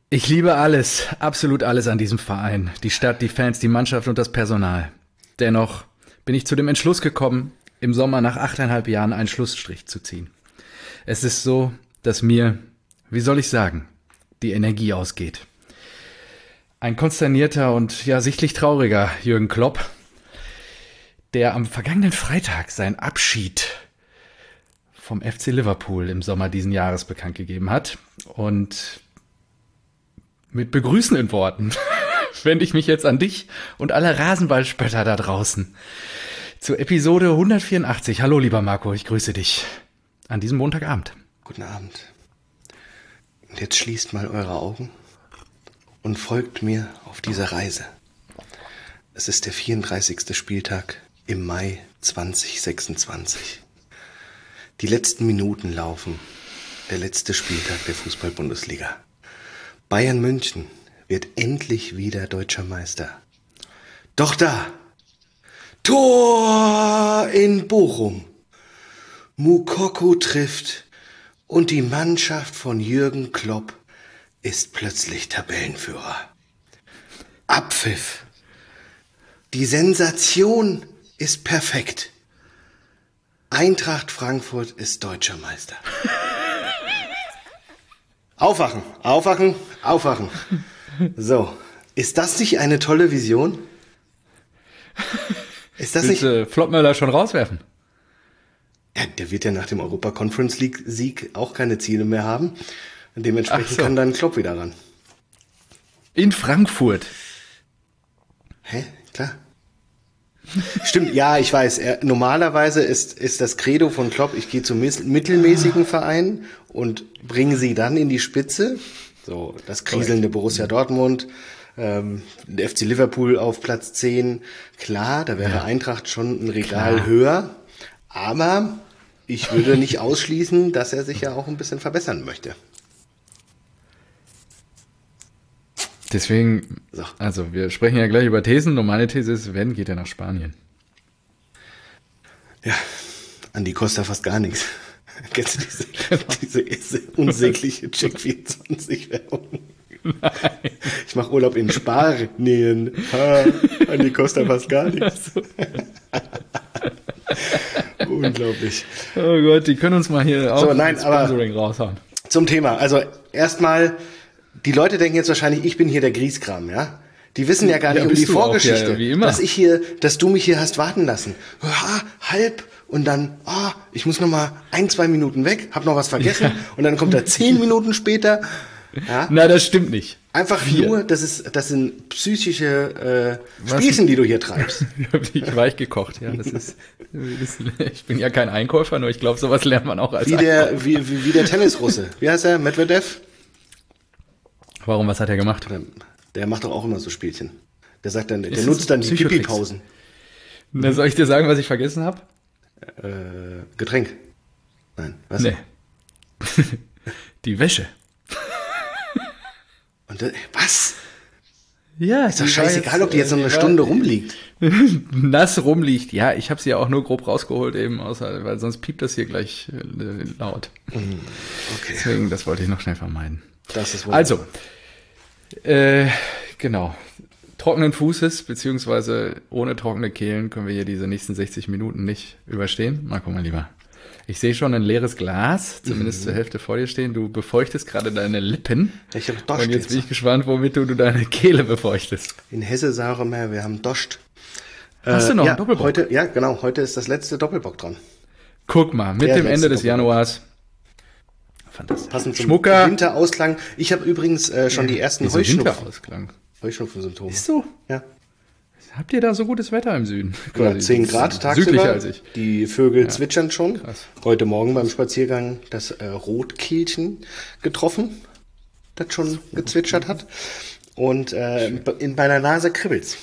Ich liebe alles, absolut alles an diesem Verein. Die Stadt, die Fans, die Mannschaft und das Personal. Dennoch bin ich zu dem Entschluss gekommen, im Sommer nach 8,5 Jahren einen Schlussstrich zu ziehen. Es ist so, dass mir, wie soll ich sagen, die Energie ausgeht. Ein konsternierter und ja sichtlich trauriger Jürgen Klopp, der am vergangenen Freitag seinen Abschied vom FC Liverpool im Sommer diesen Jahres bekannt gegeben hat. Und mit begrüßenden Worten wende ich mich jetzt an dich und alle Rasenballspötter da draußen. Zur Episode 184. Hallo lieber Marco, ich grüße dich an diesem Montagabend. Guten Abend. Und jetzt schließt mal eure Augen und folgt mir auf diese Reise. Es ist der 34. Spieltag im Mai 2026. Die letzten Minuten laufen. Der letzte Spieltag der Fußball-Bundesliga. Bayern München wird endlich wieder deutscher Meister. Doch da, Tor in Bochum. Moukoko trifft und die Mannschaft von Jürgen Klopp ist plötzlich Tabellenführer. Abpfiff. Die Sensation ist perfekt. Eintracht Frankfurt ist deutscher Meister. Aufwachen, aufwachen, aufwachen. So, ist das nicht eine tolle Vision? Ist das nicht... Flottmöller schon rauswerfen? Ja, der wird ja nach dem Europa-Conference-League-Sieg auch keine Ziele mehr haben. Und dementsprechend kann dann Klopp wieder ran. In Frankfurt. Hä? Klar. Stimmt, ja, ich weiß. Normalerweise ist das Credo von Klopp, ich gehe zum mittelmäßigen Verein und bringe sie dann in die Spitze. So, das kriselnde Borussia Dortmund, der FC Liverpool auf Platz 10. Klar, da wäre Eintracht schon ein Regal höher. Aber ich würde nicht ausschließen, dass er sich ja auch ein bisschen verbessern möchte. Deswegen, also wir sprechen ja gleich über Thesen. Und meine These ist, wenn, geht er nach Spanien. Ja, an die Costa fast gar nichts. Kennst du diese unsägliche Check24-Werbung? Nein. Ich mache Urlaub in Spanien. An die Costa fast gar nichts. Unglaublich. Oh Gott, die können uns mal hier auch Sponsoring raushauen. Zum Thema. Also erstmal, die Leute denken jetzt wahrscheinlich, ich bin hier der Grieskram, ja? Die wissen ja gar nicht um die Vorgeschichte, auch, wie immer. dass du mich hier hast warten lassen. Halb und dann, ich muss noch mal 1-2 Minuten weg, hab noch was vergessen und dann kommt er 10 Minuten später. Ja? Na, das stimmt nicht. Einfach 4. Nur, das sind psychische Spielchen, die du hier treibst. Ich habe dich weich gekocht, ja. Ich bin ja kein Einkäufer, nur ich glaube, sowas lernt man auch als Einkäufer. Wie der Tennisrusse. Wie heißt er? Medvedev? Warum, was hat er gemacht? Der macht doch auch immer so Spielchen. Der sagt dann, der nutzt dann die Pipi-Pausen. Na, soll ich dir sagen, was ich vergessen habe? Getränk. Nein, was? Nee. Die Wäsche. Und was? Ja, ist doch scheißegal, ob die jetzt noch eine Stunde rumliegt. Nass rumliegt. Ja, ich habe sie ja auch nur grob rausgeholt eben, weil sonst piept das hier gleich laut. Okay. Deswegen, das wollte ich noch schnell vermeiden. Das ist wunderbar. Also, genau. Trockenen Fußes, beziehungsweise ohne trockene Kehlen können wir hier diese nächsten 60 Minuten nicht überstehen. Mal gucken, mein Lieber. Ich sehe schon ein leeres Glas, zumindest zur Hälfte vor dir stehen. Du befeuchtest gerade deine Lippen. Ich habe Dost. Und jetzt bin ich gespannt, womit du deine Kehle befeuchtest. In Hesse sagen wir, wir haben Dost. Hast du noch einen Doppelbock? Heute ist das letzte Doppelbock dran. Guck mal, mit dem Ende des Januars. Fantastisch. Passend zum Schmucker. Winterausklang. Ich habe übrigens schon die ersten Heuschnupfen-Symptome. Ist so? Ja. Habt ihr da so gutes Wetter im Süden? Ja, 10 Grad tagsüber. Südlicher als ich. Die Vögel zwitschern schon. Krass. Heute Morgen beim Spaziergang das Rotkehlchen getroffen, das schon gezwitschert hat. Und in meiner Nase kribbelt's.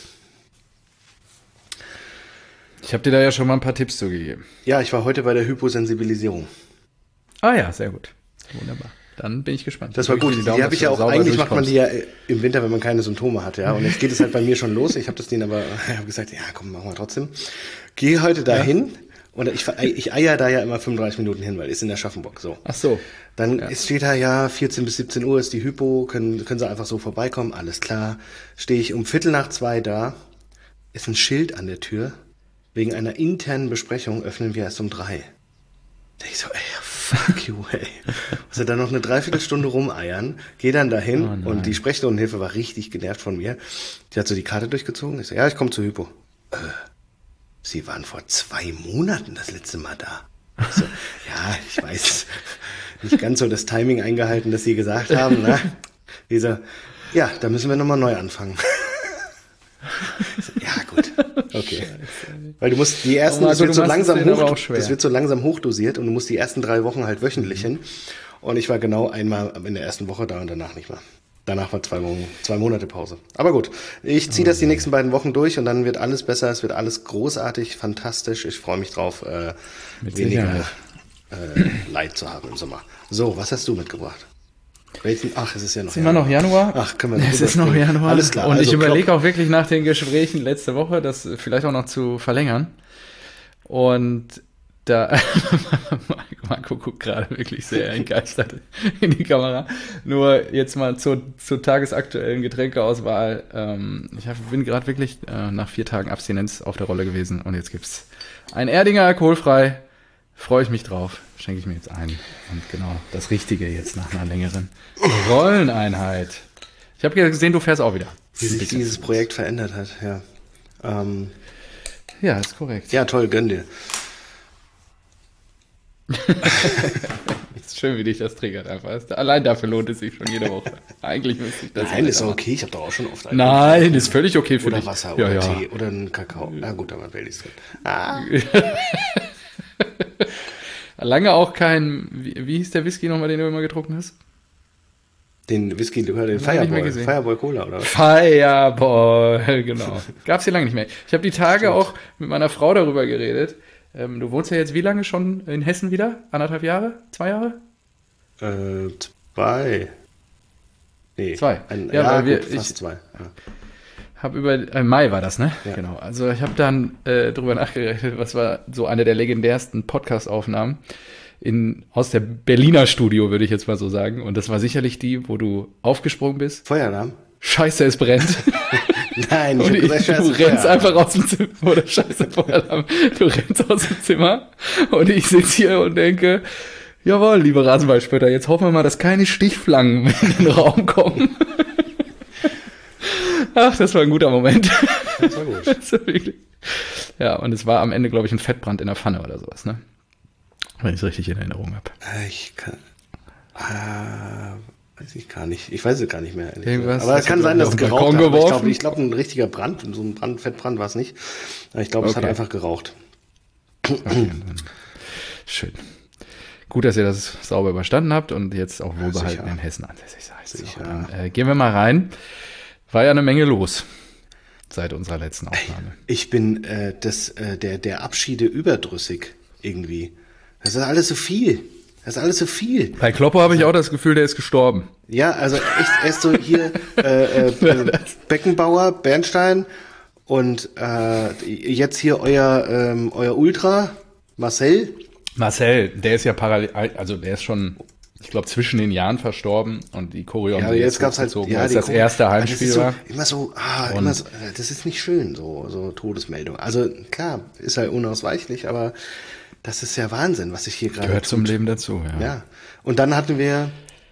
Ich habe dir da ja schon mal ein paar Tipps zugegeben. Ja, ich war heute bei der Hyposensibilisierung. Ah ja, sehr gut. Wunderbar. Dann bin ich gespannt. Das war gut. Die habe ich ja auch, eigentlich macht man die ja im Winter, wenn man keine Symptome hat, ja. Und jetzt geht es halt bei mir schon los. Ich habe das denen aber gesagt, ja komm, machen wir trotzdem. Gehe heute dahin Und ich eier da ja immer 35 Minuten hin, weil ist in der Schaffenburg so. Ach so. Dann steht da ja 14 bis 17 Uhr ist die Hypo, können sie einfach so vorbeikommen, alles klar. Stehe ich um 1:45 da, ist ein Schild an der Tür. Wegen einer internen Besprechung öffnen wir erst um 3. Da ich so, ey, fuck you, ey. Also dann noch eine Dreiviertelstunde rumeiern, geh dann dahin und die Sprechstundenhilfe war richtig genervt von mir. Die hat so die Karte durchgezogen. Ich so, ja, ich komme zur Hypo. Sie waren vor 2 Monaten das letzte Mal da. Ich so, ja, ich weiß, nicht ganz so das Timing eingehalten, das Sie gesagt haben. Ne? Die so, ja, da müssen wir nochmal neu anfangen. So, ja, gut, okay. Weil du musst die ersten, das wird so langsam hochdosiert und du musst die ersten 3 Wochen halt wöchentlich hin. Und ich war genau einmal in der ersten Woche da und danach nicht mehr. Danach war 2 Monate Pause. Aber gut, ich ziehe das die nächsten beiden Wochen durch und dann wird alles besser, es wird alles großartig, fantastisch. Ich freue mich drauf, weniger Leid zu haben im Sommer. So, was hast du mitgebracht? Ach, es ist ja noch Januar. Immer noch Januar? Ach, können wir Es ist noch Januar. Alles klar. Und also ich überlege auch wirklich nach den Gesprächen letzte Woche, das vielleicht auch noch zu verlängern. Und da, Marco guckt gerade wirklich sehr entgeistert in die Kamera. Nur jetzt mal zur tagesaktuellen Getränkeauswahl. Bin gerade wirklich nach 4 Tagen Abstinenz auf der Rolle gewesen und jetzt gibt's ein Erdinger alkoholfrei. Freue ich mich drauf. Schenke ich mir jetzt ein. Und genau, das Richtige jetzt nach einer längeren Rolleneinheit. Ich habe gesehen, du fährst auch wieder. Wie sich dieses Projekt verändert hat, ja. Ja, ist korrekt. Ja, toll, gönn dir. Ist schön, wie dich das triggert einfach. Allein dafür lohnt es sich schon jede Woche. Eigentlich müsste ich das. Nein, ist okay. Ich habe doch auch schon oft. Nein, ist völlig okay für dich. Oder Wasser oder Tee oder einen Kakao. Na gut, da war Baileys drin. Lange auch kein, wie hieß der Whisky nochmal, den du immer getrunken hast? Den Whisky, den Fireball. Fireball Cola, oder was? Fireball, genau. Gab's hier lange nicht mehr. Ich habe die Tage auch mit meiner Frau darüber geredet. Du wohnst ja jetzt wie lange schon in Hessen wieder? 1,5 Jahre? 2 Jahre? 2. Nee. 2. Fast 2. Ja. Hab Mai war das, ne? Ja. Genau. Also ich habe dann drüber nachgerechnet, was war so eine der legendärsten Podcast-Aufnahmen aus der Berliner Studio, würde ich jetzt mal so sagen. Und das war sicherlich die, wo du aufgesprungen bist. Feueralarm? Scheiße, es brennt. Nein, ich hab gesagt, Scheiße, du rennst einfach aus dem Zimmer. Oder Scheiße, Feueralarm. Du rennst aus dem Zimmer und ich sitze hier und denke, jawohl, liebe Rasenballspötter, jetzt hoffen wir mal, dass keine Stichflangen in den Raum kommen. Ach, das war ein guter Moment. Das war gut. Das war wirklich. Ja, und es war am Ende, glaube ich, ein Fettbrand in der Pfanne oder sowas, ne? Wenn ich es richtig in Erinnerung habe. Weiß ich gar nicht. Ich weiß es gar nicht mehr. Irgendwas, aber es kann sein, dass es geraucht hat. Ich glaube, ein richtiger Brand, so ein Fettbrand war es nicht. Aber ich glaube, es hat einfach geraucht. Okay, schön. Gut, dass ihr das sauber überstanden habt und jetzt auch wohlbehalten in Hessen ansässig seid. So, dann gehen wir mal rein. War ja eine Menge los seit unserer letzten Aufnahme. Ich bin der Abschiede überdrüssig irgendwie. Das ist alles so viel. Bei Kloppo habe ich auch das Gefühl, der ist gestorben. Ja, also echt erst so hier Beckenbauer, Bernstein und jetzt hier euer Ultra, Marcel. Marcel, der ist ja parallel, also der ist schon, ich glaube, zwischen den Jahren verstorben und die Choreo haben jetzt gab's halt, weil es das erste Heimspiel war. Immer so, das ist nicht schön, so Todesmeldung. Also klar, ist halt unausweichlich, aber das ist ja Wahnsinn, was sich hier gerade gehört zum Leben dazu, ja. Ja. Und dann hatten wir,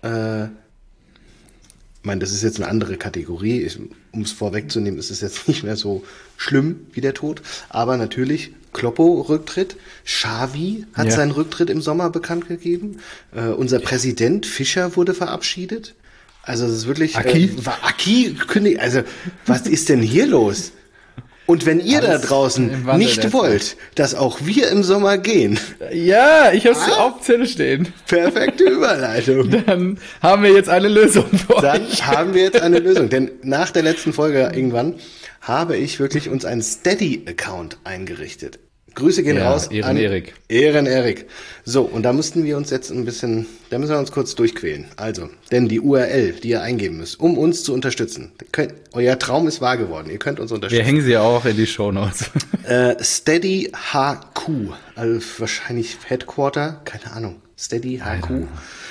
ich meine, das ist jetzt eine andere Kategorie, um es vorwegzunehmen, ist es jetzt nicht mehr so schlimm wie der Tod, aber natürlich Kloppo-Rücktritt, Xavi hat seinen Rücktritt im Sommer bekannt gegeben, unser Präsident Fischer wurde verabschiedet, also das ist wirklich, Aki kündigt, also was ist denn hier los? Und wenn ihr da draußen nicht wollt, dass auch wir im Sommer gehen. Ja, ich habe es auf dem Zettel stehen. Perfekte Überleitung. Dann haben wir jetzt eine Lösung für euch. Denn nach der letzten Folge irgendwann habe ich wirklich uns einen Steady-Account eingerichtet. Grüße gehen raus Ehren Erik. Ehren Erik. So, und da müssen wir uns kurz durchquälen. Also, denn die URL, die ihr eingeben müsst, um uns zu unterstützen. Euer Traum ist wahr geworden. Ihr könnt uns unterstützen. Wir hängen sie auch in die Shownotes. Steady HQ, also wahrscheinlich Headquarter, keine Ahnung. Steady HQ.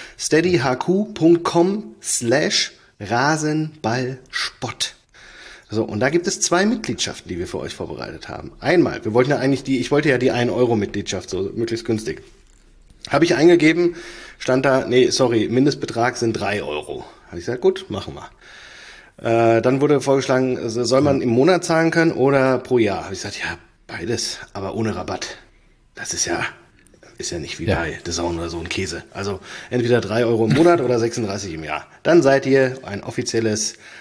steadyhq.com/Rasenballspott. So, und da gibt es 2 Mitgliedschaften, die wir für euch vorbereitet haben. Einmal, ich wollte ja die 1-Euro-Mitgliedschaft, so möglichst günstig. Habe ich eingegeben, stand da, Mindestbetrag sind 3 Euro. Habe ich gesagt, gut, machen wir. Dann wurde vorgeschlagen, soll man im Monat zahlen können oder pro Jahr? Habe ich gesagt, ja, beides, aber ohne Rabatt. Das ist ja nicht wie bei The Zone oder so ein Käse. Also entweder 3 Euro im Monat oder 36 im Jahr. Dann seid ihr ein offizieller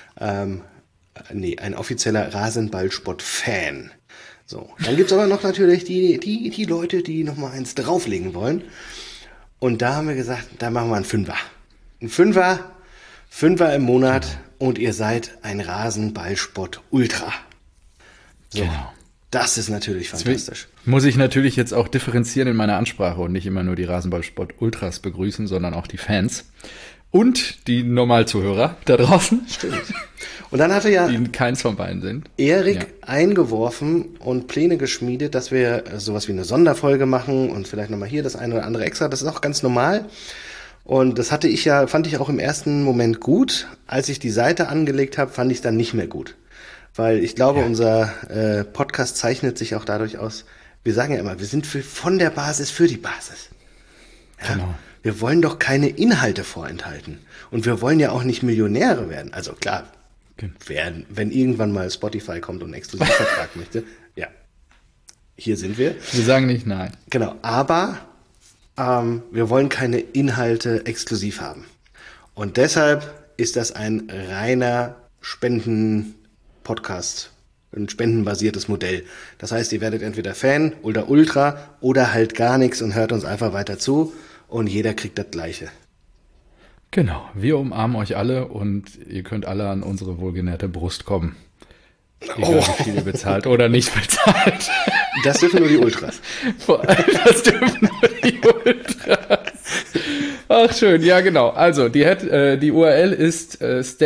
Rasenballspott-Fan. So, dann gibt's aber noch natürlich die Leute, die noch mal eins drauflegen wollen. Und da haben wir gesagt, da machen wir einen Fünfer. Ein Fünfer im Monat und ihr seid ein Rasenballspott-Ultra. So, genau. Das ist natürlich fantastisch. Muss ich natürlich jetzt auch differenzieren in meiner Ansprache und nicht immer nur die Rasenballspott-Ultras begrüßen, sondern auch die Fans. Und die Normalzuhörer da draußen. Stimmt. Und dann hatte ja die keins von beiden sind. Erik eingeworfen und Pläne geschmiedet, dass wir sowas wie eine Sonderfolge machen und vielleicht nochmal hier das eine oder andere extra. Das ist auch ganz normal. Und das fand ich auch im ersten Moment gut. Als ich die Seite angelegt habe, fand ich es dann nicht mehr gut. Weil ich glaube, unser Podcast zeichnet sich auch dadurch aus, wir sagen ja immer, wir sind von der Basis für die Basis. Ja? Genau. Wir wollen doch keine Inhalte vorenthalten. Und wir wollen ja auch nicht Millionäre werden. Also klar, wenn irgendwann mal Spotify kommt und einen Exklusivvertrag möchte, ja, hier sind wir. Wir sagen nicht nein. Genau, aber wir wollen keine Inhalte exklusiv haben. Und deshalb ist das ein reiner Spenden-Podcast, ein spendenbasiertes Modell. Das heißt, ihr werdet entweder Fan oder Ultra oder halt gar nichts und hört uns einfach weiter zu. Und jeder kriegt das Gleiche. Genau, wir umarmen euch alle und ihr könnt alle an unsere wohlgenährte Brust kommen. Egal wie viel ihr bezahlt oder nicht bezahlt. Das dürfen nur die Ultras. Vor allem, das dürfen nur die Ultras. Ach schön, ja genau. Also die URL ist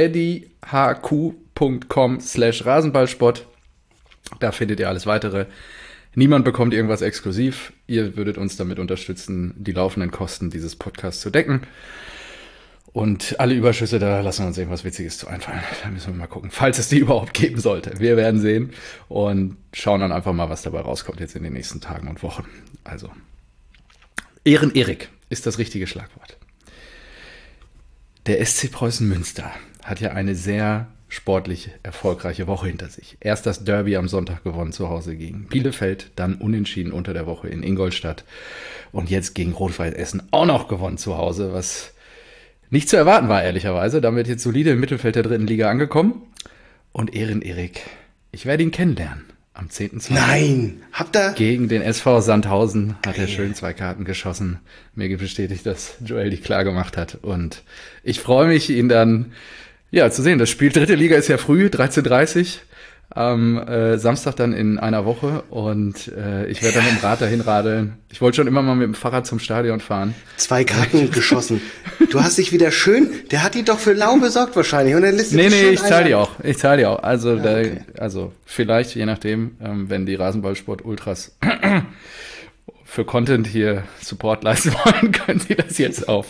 steadyhq.com/Rasenballspott. Da findet ihr alles weitere. Niemand bekommt irgendwas exklusiv. Ihr würdet uns damit unterstützen, die laufenden Kosten dieses Podcasts zu decken. Und alle Überschüsse, da lassen wir uns irgendwas Witziges zu einfallen. Da müssen wir mal gucken, falls es die überhaupt geben sollte. Wir werden sehen und schauen dann einfach mal, was dabei rauskommt jetzt in den nächsten Tagen und Wochen. Also, Ehren Erik ist das richtige Schlagwort. Der SC Preußen Münster hat ja eine sehr sportlich erfolgreiche Woche hinter sich. Erst das Derby am Sonntag gewonnen zu Hause gegen Bielefeld, dann unentschieden unter der Woche in Ingolstadt und jetzt gegen Rot-Weiß Essen auch noch gewonnen zu Hause, was nicht zu erwarten war, ehrlicherweise. Damit jetzt solide im Mittelfeld der 3. Liga angekommen. Und Ehren Erik, ich werde ihn kennenlernen am 10.2. Nein, habt ihr? Gegen den SV Sandhausen hat er schön 2 Karten geschossen. Mir bestätigt, dass Joel dich klar gemacht hat. Und ich freue mich, ihn dann zu sehen. Das Spiel 3. Liga ist ja früh, 13:30 am Samstag dann in einer Woche. Und ich werde dann mit dem Rad dahin radeln. Ich wollte schon immer mal mit dem Fahrrad zum Stadion fahren. 2 Karten geschossen. Du hast dich wieder der hat die doch für lau besorgt wahrscheinlich. Und dann lässt Nee, ich zahle die auch. Also, also vielleicht, je nachdem, wenn die Rasenballsport-Ultras für Content hier Support leisten wollen, können Sie das jetzt auf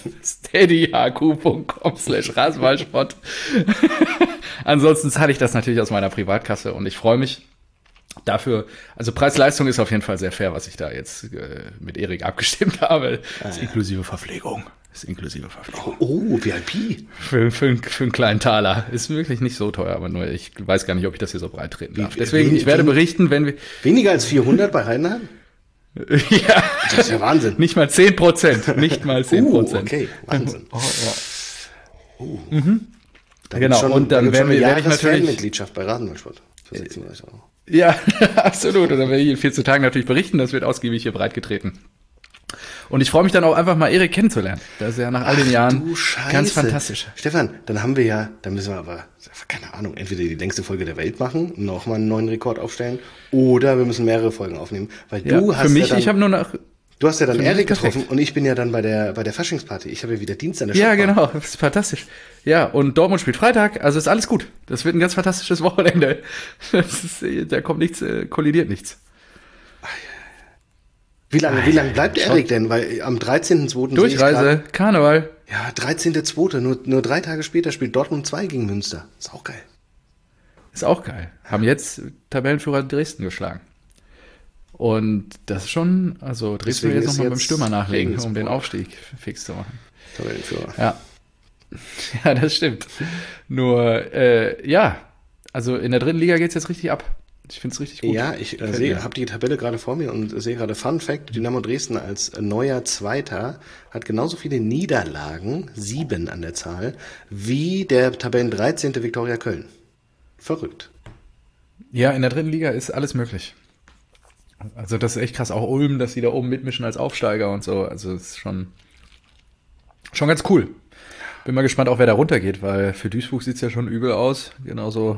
steadyhq.com/Rasenballsport. Ansonsten zahle ich das natürlich aus meiner Privatkasse und ich freue mich dafür. Also Preis-Leistung ist auf jeden Fall sehr fair, was ich da jetzt mit Erik abgestimmt habe. Das ist inklusive Verpflegung. Oh, VIP. Für einen kleinen Taler. Ist wirklich nicht so teuer, aber nur ich weiß gar nicht, ob ich das hier so breit treten darf. Deswegen, ich werde berichten, wenn wir... Weniger als 400 bei Heidenheim? Ja. Das ist ja Wahnsinn. Nicht mal 10%. Nicht mal 10%. Okay, Wahnsinn. Genau, und dann werde ich natürlich... Mitgliedschaft bei Rasenballsport für 36 Euro. Ja, absolut. Und dann werde ich in 14 Tagen natürlich berichten. Das wird ausgiebig hier breitgetreten. Und ich freue mich dann auch einfach mal Erik kennenzulernen. Das ist ja nach all den Jahren Du Scheiße. ganz fantastisch. Stefan, dann müssen wir aber, keine Ahnung, entweder die längste Folge der Welt machen, nochmal einen neuen Rekord aufstellen, oder wir müssen mehrere Folgen aufnehmen. Weil Ja, du hast für mich, ja dann, ich habe nur nach... du hast ja dann für mich Erik ist perfekt. getroffen und ich bin ja dann bei der Faschingsparty. Ich habe ja wieder Dienst an der Ja, Shopbar. genau, das ist fantastisch. Ja, und Dortmund spielt Freitag, also ist alles gut. Das wird ein ganz fantastisches Wochenende. Da kommt nichts, kollidiert nichts. Wie lange bleibt Erik denn? Weil am 13.2. Durchreise, Karneval. Ja, 13.2. Nur 3 Tage später spielt Dortmund 2 gegen Münster. Ist auch geil. Ist auch geil. Haben jetzt Tabellenführer Dresden geschlagen. Und das ist schon, also Dresden will Deswegen jetzt ist nochmal beim jetzt Stürmer nachlegen, um Regensburg den Aufstieg fix zu machen. Tabellenführer. Ja. Ja, das stimmt. Nur, ja, also in der dritten Liga geht's jetzt richtig ab. Ich find's richtig gut. Ja, ich habe die Tabelle gerade vor mir und sehe gerade Fun Fact, Dynamo Dresden als neuer Zweiter hat genauso viele Niederlagen, 7 an der Zahl, wie der Tabellen 13. Viktoria Köln. Verrückt. Ja, in der dritten Liga ist alles möglich. Also das ist echt krass. Auch Ulm, dass die da oben mitmischen als Aufsteiger und so. Also das ist schon ganz cool. Bin mal gespannt, auch wer da runtergeht, weil für Duisburg sieht's ja schon übel aus. Genauso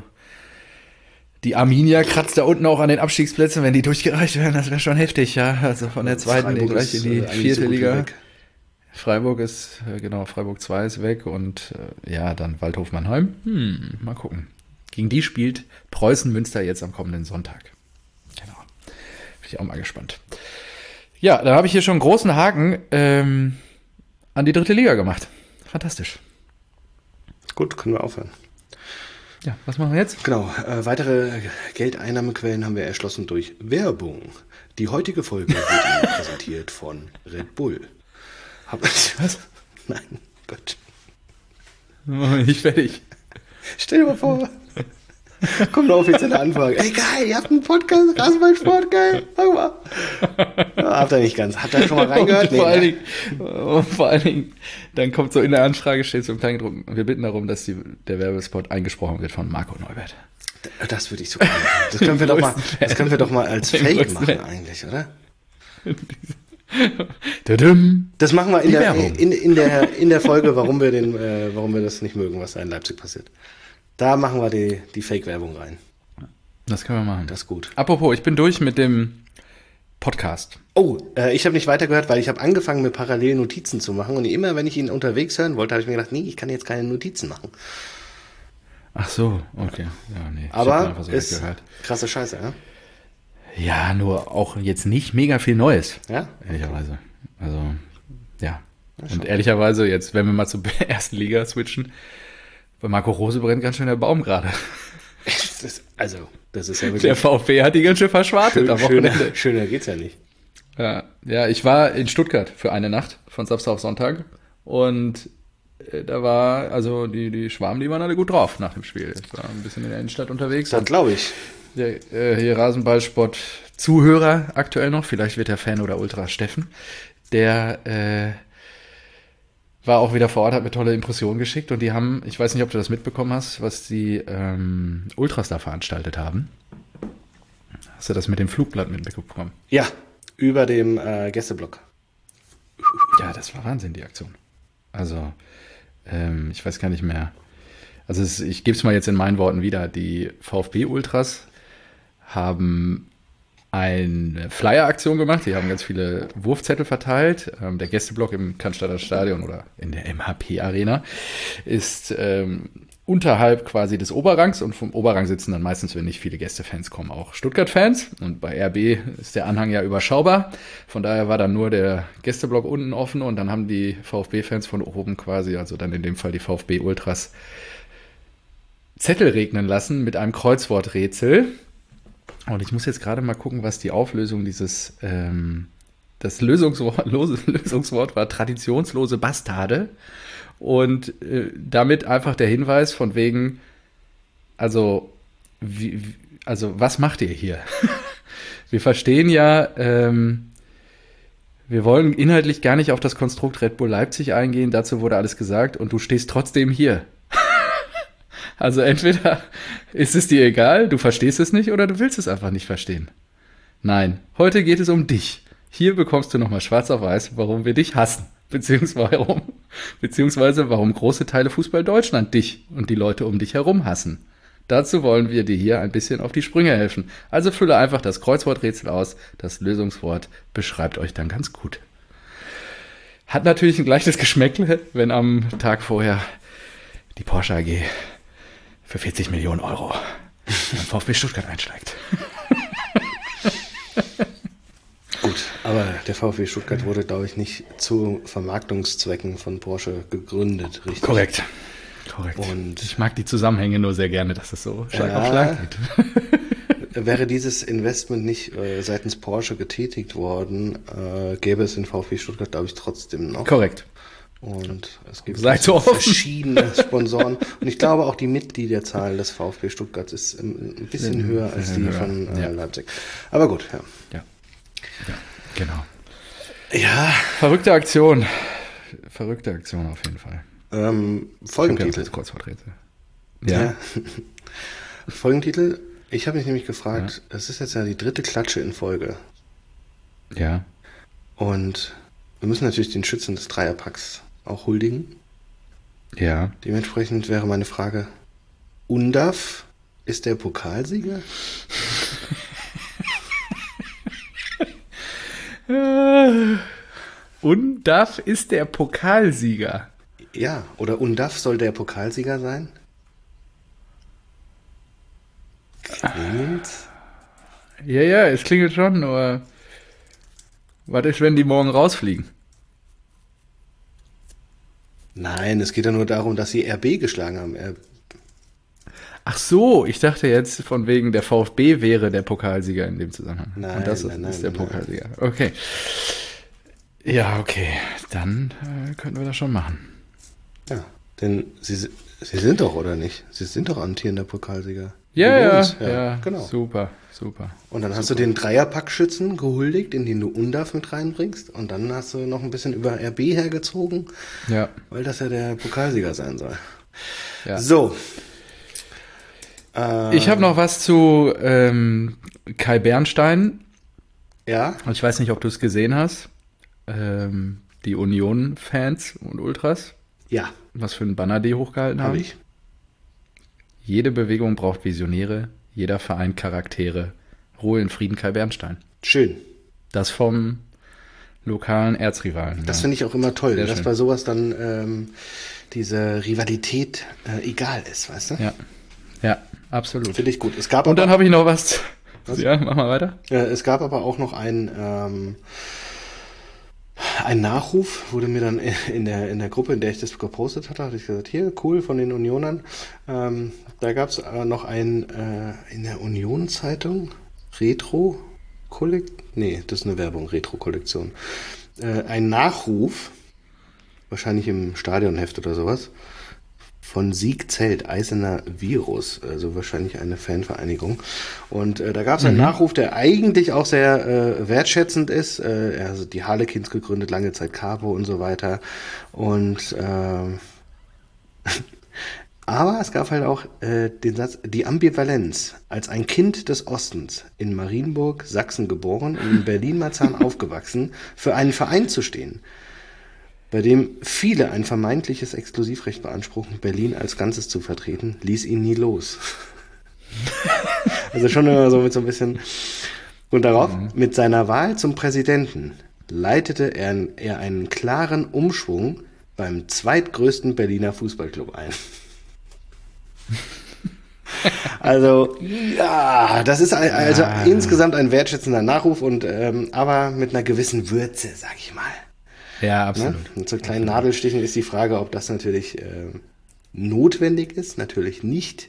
die Arminia kratzt da unten auch an den Abstiegsplätzen, wenn die durchgereicht werden. Das wäre schon heftig, ja. Also von der zweiten Freiburg gleich in ist, die eigentlich vierte so gut wie Liga. weg. Freiburg ist, Freiburg 2 ist weg und ja, dann Waldhof-Mannheim. Mal gucken. Gegen die spielt Preußen Münster jetzt am kommenden Sonntag. Genau. Bin ich auch mal gespannt. Ja, da habe ich hier schon einen großen Haken an die dritte Liga gemacht. Fantastisch. Gut, können wir aufhören. Ja, was machen wir jetzt? Genau, weitere Geldeinnahmequellen haben wir erschlossen durch Werbung. Die heutige Folge wird Ihnen präsentiert von Red Bull. Was? Nein, Gott. Nicht fertig. Stell dir mal vor, kommt eine offizielle Anfrage. Ey, geil, ihr habt einen Podcast, Rasenballsport, geil. Sag mal. Ja, habt ihr nicht ganz. Habt ihr schon mal reingehört? Und vor allen Dingen, dann kommt so in der Anfrage, steht so im Kleingedruckten, wir bitten darum, dass der Werbespot eingesprochen wird von Marco Neubert. Das würde ich so gerne. Das können wir doch mal als Fake machen eigentlich, oder? Das machen wir in der Folge, warum wir das nicht mögen, was da in Leipzig passiert. Da machen wir die Fake-Werbung rein. Das können wir machen. Das ist gut. Apropos, ich bin durch mit dem Podcast. Oh, ich habe nicht weitergehört, weil ich habe angefangen, mir parallel Notizen zu machen. Und immer, wenn ich ihn unterwegs hören wollte, habe ich mir gedacht, nee, ich kann jetzt keine Notizen machen. Ach so, okay. Ja, nee. Aber ist krasse Scheiße, ja? Ja, nur auch jetzt nicht mega viel Neues. Ja? Ehrlicherweise. Also, ja. Und ehrlicherweise, jetzt, wenn wir mal zur ersten Liga switchen, bei Marco Rose brennt ganz schön der Baum gerade. Das ist ja wirklich... Der VfB hat die ganz schön verschwartet am Wochenende. Schöner geht's ja nicht. Ja, ich war in Stuttgart für eine Nacht, von Samstag auf Sonntag. Und da war, also die Schwaben, die waren alle gut drauf nach dem Spiel. Ich war ein bisschen in der Innenstadt unterwegs. Das glaube ich. Hier Rasenballsport-Zuhörer aktuell noch, vielleicht wird er Fan oder Ultra Steffen, der war auch wieder vor Ort, hat mir tolle Impressionen geschickt und die haben, ich weiß nicht, ob du das mitbekommen hast, was die Ultras da veranstaltet haben. Hast du das mit dem Flugblatt mitbekommen? Ja, über dem Gästeblock. Ja, das war Wahnsinn, die Aktion. Also, ich weiß gar nicht mehr. Also ich gebe es mal jetzt in meinen Worten wieder. Die VfB-Ultras haben eine Flyer-Aktion gemacht. Die haben ganz viele Wurfzettel verteilt. Der Gästeblock im Cannstatter Stadion oder in der MHP-Arena ist unterhalb quasi des Oberrangs und vom Oberrang sitzen dann meistens, wenn nicht viele Gästefans kommen, auch Stuttgart-Fans. Und bei RB ist der Anhang ja überschaubar. Von daher war dann nur der Gästeblock unten offen und dann haben die VfB-Fans von oben quasi, also dann in dem Fall die VfB-Ultras, Zettel regnen lassen mit einem Kreuzworträtsel. Und ich muss jetzt gerade mal gucken, was die Auflösung dieses, das Lösungswort war traditionslose Bastarde. Und damit einfach der Hinweis von wegen, also was macht ihr hier? Wir verstehen ja, wir wollen inhaltlich gar nicht auf das Konstrukt Red Bull Leipzig eingehen, dazu wurde alles gesagt und du stehst trotzdem hier. Also entweder ist es dir egal, du verstehst es nicht oder du willst es einfach nicht verstehen. Nein, heute geht es um dich. Hier bekommst du nochmal schwarz auf weiß, warum wir dich hassen. Beziehungsweise warum große Teile Fußball Deutschland dich und die Leute um dich herum hassen. Dazu wollen wir dir hier ein bisschen auf die Sprünge helfen. Also fülle einfach das Kreuzworträtsel aus. Das Lösungswort beschreibt euch dann ganz gut. Hat natürlich ein gleiches Geschmäckle, wenn am Tag vorher die Porsche AG für 40 Millionen Euro beim VfB Stuttgart einsteigt. Gut, aber der VfB Stuttgart wurde, glaube ich, nicht zu Vermarktungszwecken von Porsche gegründet, richtig? Korrekt. Und ich mag die Zusammenhänge nur sehr gerne, dass es so Schlag auf Schlag geht. Wäre dieses Investment nicht seitens Porsche getätigt worden, gäbe es den VfB Stuttgart, glaube ich, trotzdem noch. Korrekt. Und es gibt verschiedene Sponsoren. Und ich glaube auch die Mitgliederzahl des VfB Stuttgart ist ein bisschen höher als die von Leipzig. Aber gut, ja, genau. Ja. Verrückte Aktion auf jeden Fall. Folgentitel. Ja. Folgentitel. Ich habe mich nämlich gefragt, das ist jetzt ja die 3. Klatsche in Folge. Ja. Und wir müssen natürlich den Schützen des Dreierpacks auch huldigen. Ja. Dementsprechend wäre meine Frage, Undav ist der Pokalsieger? Undav ist der Pokalsieger. Ja, oder Undav soll der Pokalsieger sein? Klingelt's? Ja, es klingelt schon, nur was ist, wenn die morgen rausfliegen? Nein, es geht ja nur darum, dass sie RB geschlagen haben. Ach so, ich dachte jetzt von wegen der VfB wäre der Pokalsieger in dem Zusammenhang. Nein, und das ist der Pokalsieger. Okay. Ja, okay. Dann könnten wir das schon machen. Ja, denn sie sind doch, oder nicht? Sie sind doch amtierender Pokalsieger. Ja, genau. Super. Und dann hast du den Dreierpack-Schützen gehuldigt, in den du Undav mit reinbringst. Und dann hast du noch ein bisschen über RB hergezogen, weil das ja der Pokalsieger sein soll. Ja. So. Ich habe noch was zu Kai Bernstein. Ja. Ich weiß nicht, ob du es gesehen hast. Die Union-Fans und Ultras. Ja. Was für ein Banner die hochgehalten haben. Habe ich. Jede Bewegung braucht Visionäre, jeder Verein Charaktere. Ruhe in Frieden, Kai Bernstein. Schön. Das vom lokalen Erzrivalen. Das finde ich auch immer toll, Sehr dass schön. bei sowas dann diese Rivalität egal ist, weißt du? Ja, absolut. Finde ich gut. Und dann habe ich noch was. Ja, mach mal weiter. Es gab aber auch noch ein Nachruf, wurde mir dann in der Gruppe, in der ich das gepostet hatte ich gesagt, hier, cool, von den Unionern. Da gab es noch in der Union-Zeitung, das ist eine Werbung, Retro-Kollektion. Ein Nachruf, wahrscheinlich im Stadionheft oder sowas, von Siegzelt, Eiserner Virus, also wahrscheinlich eine Fanvereinigung. Und da gab es einen Nachruf, der eigentlich auch sehr wertschätzend ist. Also die Harlequins gegründet, lange Zeit Capo und so weiter. Und aber es gab halt auch den Satz, die Ambivalenz, als ein Kind des Ostens, in Marienburg, Sachsen geboren und in Berlin-Marzahn aufgewachsen, für einen Verein zu stehen, bei dem viele ein vermeintliches Exklusivrecht beanspruchen, Berlin als Ganzes zu vertreten, ließ ihn nie los. Also schon immer so mit so ein bisschen. Und darauf, mit seiner Wahl zum Präsidenten, leitete er einen klaren Umschwung beim zweitgrößten Berliner Fußballclub ein. Also, ja, das ist insgesamt ein wertschätzender Nachruf und aber mit einer gewissen Würze, sag ich mal. Ja, absolut. Ne? Mit so kleinen Nadelstichen ist die Frage, ob das natürlich notwendig ist. Natürlich nicht.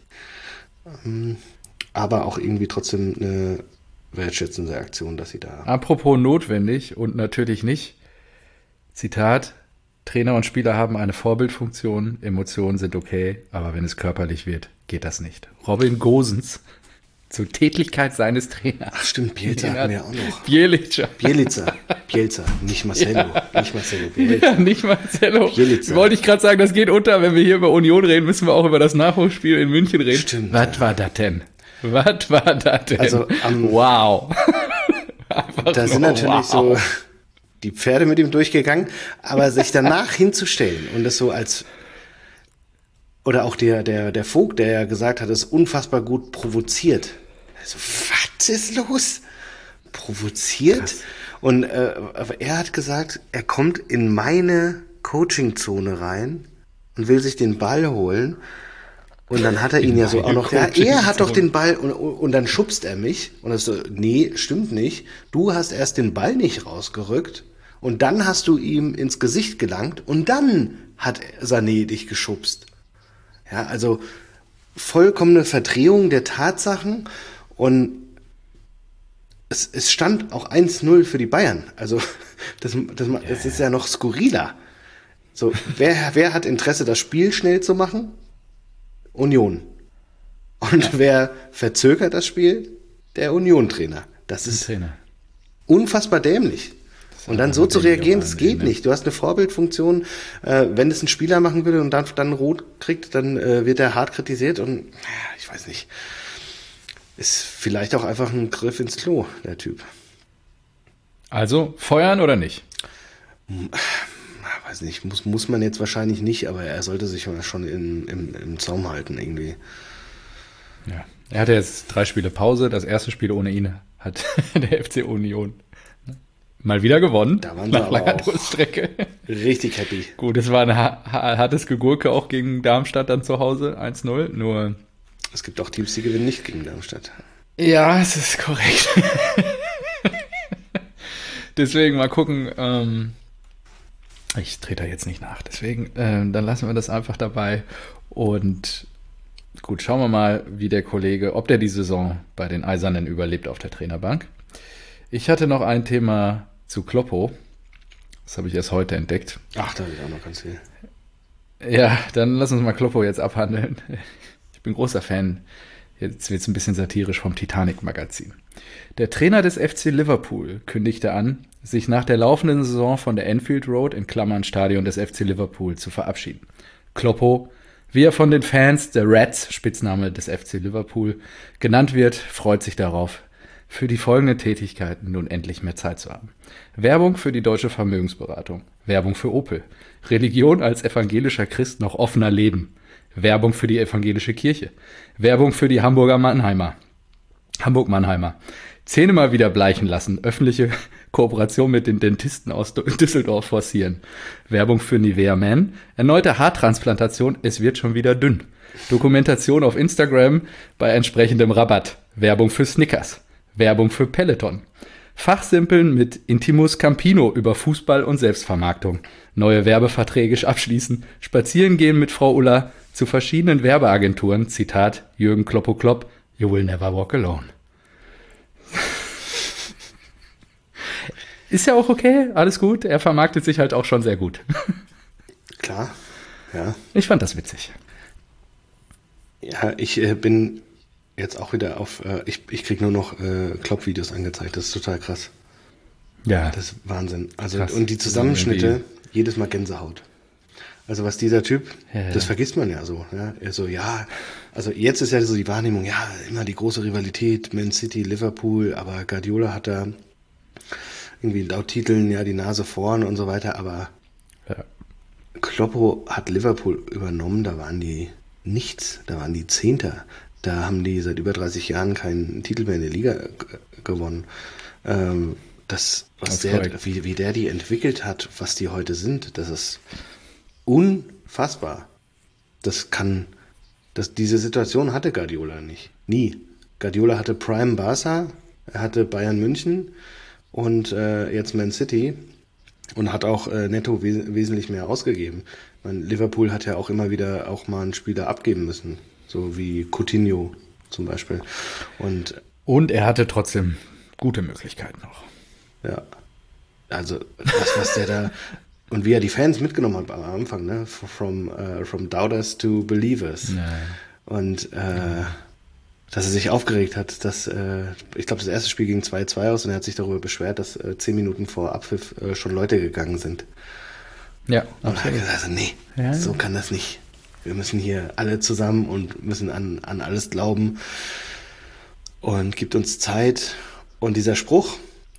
Aber auch irgendwie trotzdem eine wertschätzende Aktion, dass sie da. Apropos notwendig und natürlich nicht. Zitat: Trainer und Spieler haben eine Vorbildfunktion, Emotionen sind okay, aber wenn es körperlich wird, geht das nicht. Robin Gosens zur Tätlichkeit seines Trainers. Ach stimmt, Bielsa hatten wir auch noch. Bielica, nicht Marcelo. Ja, nicht Marcelo. Bielica. Wollte ich gerade sagen, das geht unter. Wenn wir hier über Union reden, müssen wir auch über das Nachwuchsspiel in München reden. Stimmt. Was war das denn? Also, wow. da sind natürlich so die Pferde mit ihm durchgegangen, aber sich danach hinzustellen und das so als, oder auch der Vogt, der ja gesagt hat, ist unfassbar gut provoziert. Also, was ist los? Provoziert? Krass. Und er hat gesagt, er kommt in meine Coaching-Zone rein und will sich den Ball holen. Und dann hat er ihn ja so auch noch, ja, er hat doch den Ball und dann schubst er mich. Und das so, nee, stimmt nicht. Du hast erst den Ball nicht rausgerückt und dann hast du ihm ins Gesicht gelangt und dann hat Sané dich geschubst. Ja, also vollkommene Verdrehung der Tatsachen und es stand auch 1-0 für die Bayern. Also das ist ja noch skurriler. So, wer hat Interesse, das Spiel schnell zu machen? Union. Und wer verzögert das Spiel? Der Union-Trainer. Das ist unfassbar dämlich. Und dann so zu reagieren, das geht nicht. Du hast eine Vorbildfunktion. Wenn es ein Spieler machen würde und dann rot kriegt, dann wird er hart kritisiert und ich weiß nicht. Ist vielleicht auch einfach ein Griff ins Klo, der Typ. Also feuern oder nicht? Weiß nicht, muss man jetzt wahrscheinlich nicht, aber er sollte sich schon im Zaum halten irgendwie. Ja, er hatte jetzt 3 Spiele Pause. Das erste Spiel ohne ihn hat der FC Union mal wieder gewonnen. Da waren wir aber auch Durststrecke. Richtig happy. Gut, es war ein hartes Gegurke auch gegen Darmstadt dann zu Hause, 1-0. Nur es gibt auch Teams, die gewinnen nicht gegen Darmstadt. Ja, es ist korrekt. Deswegen mal gucken. Ich trete da jetzt nicht nach. Deswegen, dann lassen wir das einfach dabei. Und gut, schauen wir mal, wie der Kollege, ob der die Saison bei den Eisernen überlebt auf der Trainerbank. Ich hatte noch ein Thema zu Kloppo. Das habe ich erst heute entdeckt. Ach, da habe ich auch noch ganz viel. Ja, dann lass uns mal Kloppo jetzt abhandeln. Ich bin großer Fan, jetzt wird es ein bisschen satirisch, vom Titanic-Magazin. Der Trainer des FC Liverpool kündigte an, sich nach der laufenden Saison von der Anfield Road in Klammern Stadion des FC Liverpool zu verabschieden. Kloppo, wie er von den Fans der Reds, Spitzname des FC Liverpool, genannt wird, freut sich darauf, für die folgenden Tätigkeiten nun endlich mehr Zeit zu haben. Werbung für die Deutsche Vermögensberatung. Werbung für Opel. Religion als evangelischer Christ noch offener leben. Werbung für die evangelische Kirche. Werbung für die Hamburg-Mannheimer. Zähne mal wieder bleichen lassen. Öffentliche Kooperation mit den Dentisten aus Düsseldorf forcieren. Werbung für Nivea Man. Erneute Haartransplantation. Es wird schon wieder dünn. Dokumentation auf Instagram bei entsprechendem Rabatt. Werbung für Snickers. Werbung für Peloton. Fachsimpeln mit Intimus Campino über Fußball und Selbstvermarktung. Neue Werbeverträge abschließen. Spazieren gehen mit Frau Ulla zu verschiedenen Werbeagenturen. Zitat Jürgen Kloppo Klopp. You will never walk alone. Ist ja auch okay, alles gut. Er vermarktet sich halt auch schon sehr gut. Klar, ja. Ich fand das witzig. Ja, ich bin jetzt auch wieder auf, ich krieg nur noch Klopp-Videos angezeigt, das ist total krass. Ja. Das ist Wahnsinn. Also, krass. Und die Zusammenschnitte, jedes Mal Gänsehaut. Also was dieser Typ, das vergisst man ja so. Ja? Er so, ja, also jetzt ist ja so die Wahrnehmung, ja, immer die große Rivalität, Man City, Liverpool, aber Guardiola hat da irgendwie laut Titeln ja die Nase vorn und so weiter, aber Kloppo hat Liverpool übernommen, da waren die nichts, da waren die Zehnter, da haben die seit über 30 Jahren keinen Titel mehr in der Liga gewonnen. Wie der die entwickelt hat, was die heute sind, das ist unfassbar. Diese Situation hatte Guardiola nicht. Nie. Guardiola hatte Prime Barca, er hatte Bayern München und jetzt Man City und hat auch netto wesentlich mehr ausgegeben. Liverpool hat ja auch immer wieder auch mal einen Spieler abgeben müssen, so wie Coutinho zum Beispiel. Und er hatte trotzdem gute Möglichkeiten noch. Ja, also was der da und wie er die Fans mitgenommen hat am Anfang, ne? From Doubters to Believers. Nein. Und dass er sich aufgeregt hat, dass ich glaube, das erste Spiel ging 2-2 aus und er hat sich darüber beschwert, dass 10 Minuten vor Abpfiff schon Leute gegangen sind. Ja. Und er hat gesagt, also nee, so kann das nicht. Wir müssen hier alle zusammen und müssen an alles glauben und gibt uns Zeit. Und dieser Spruch,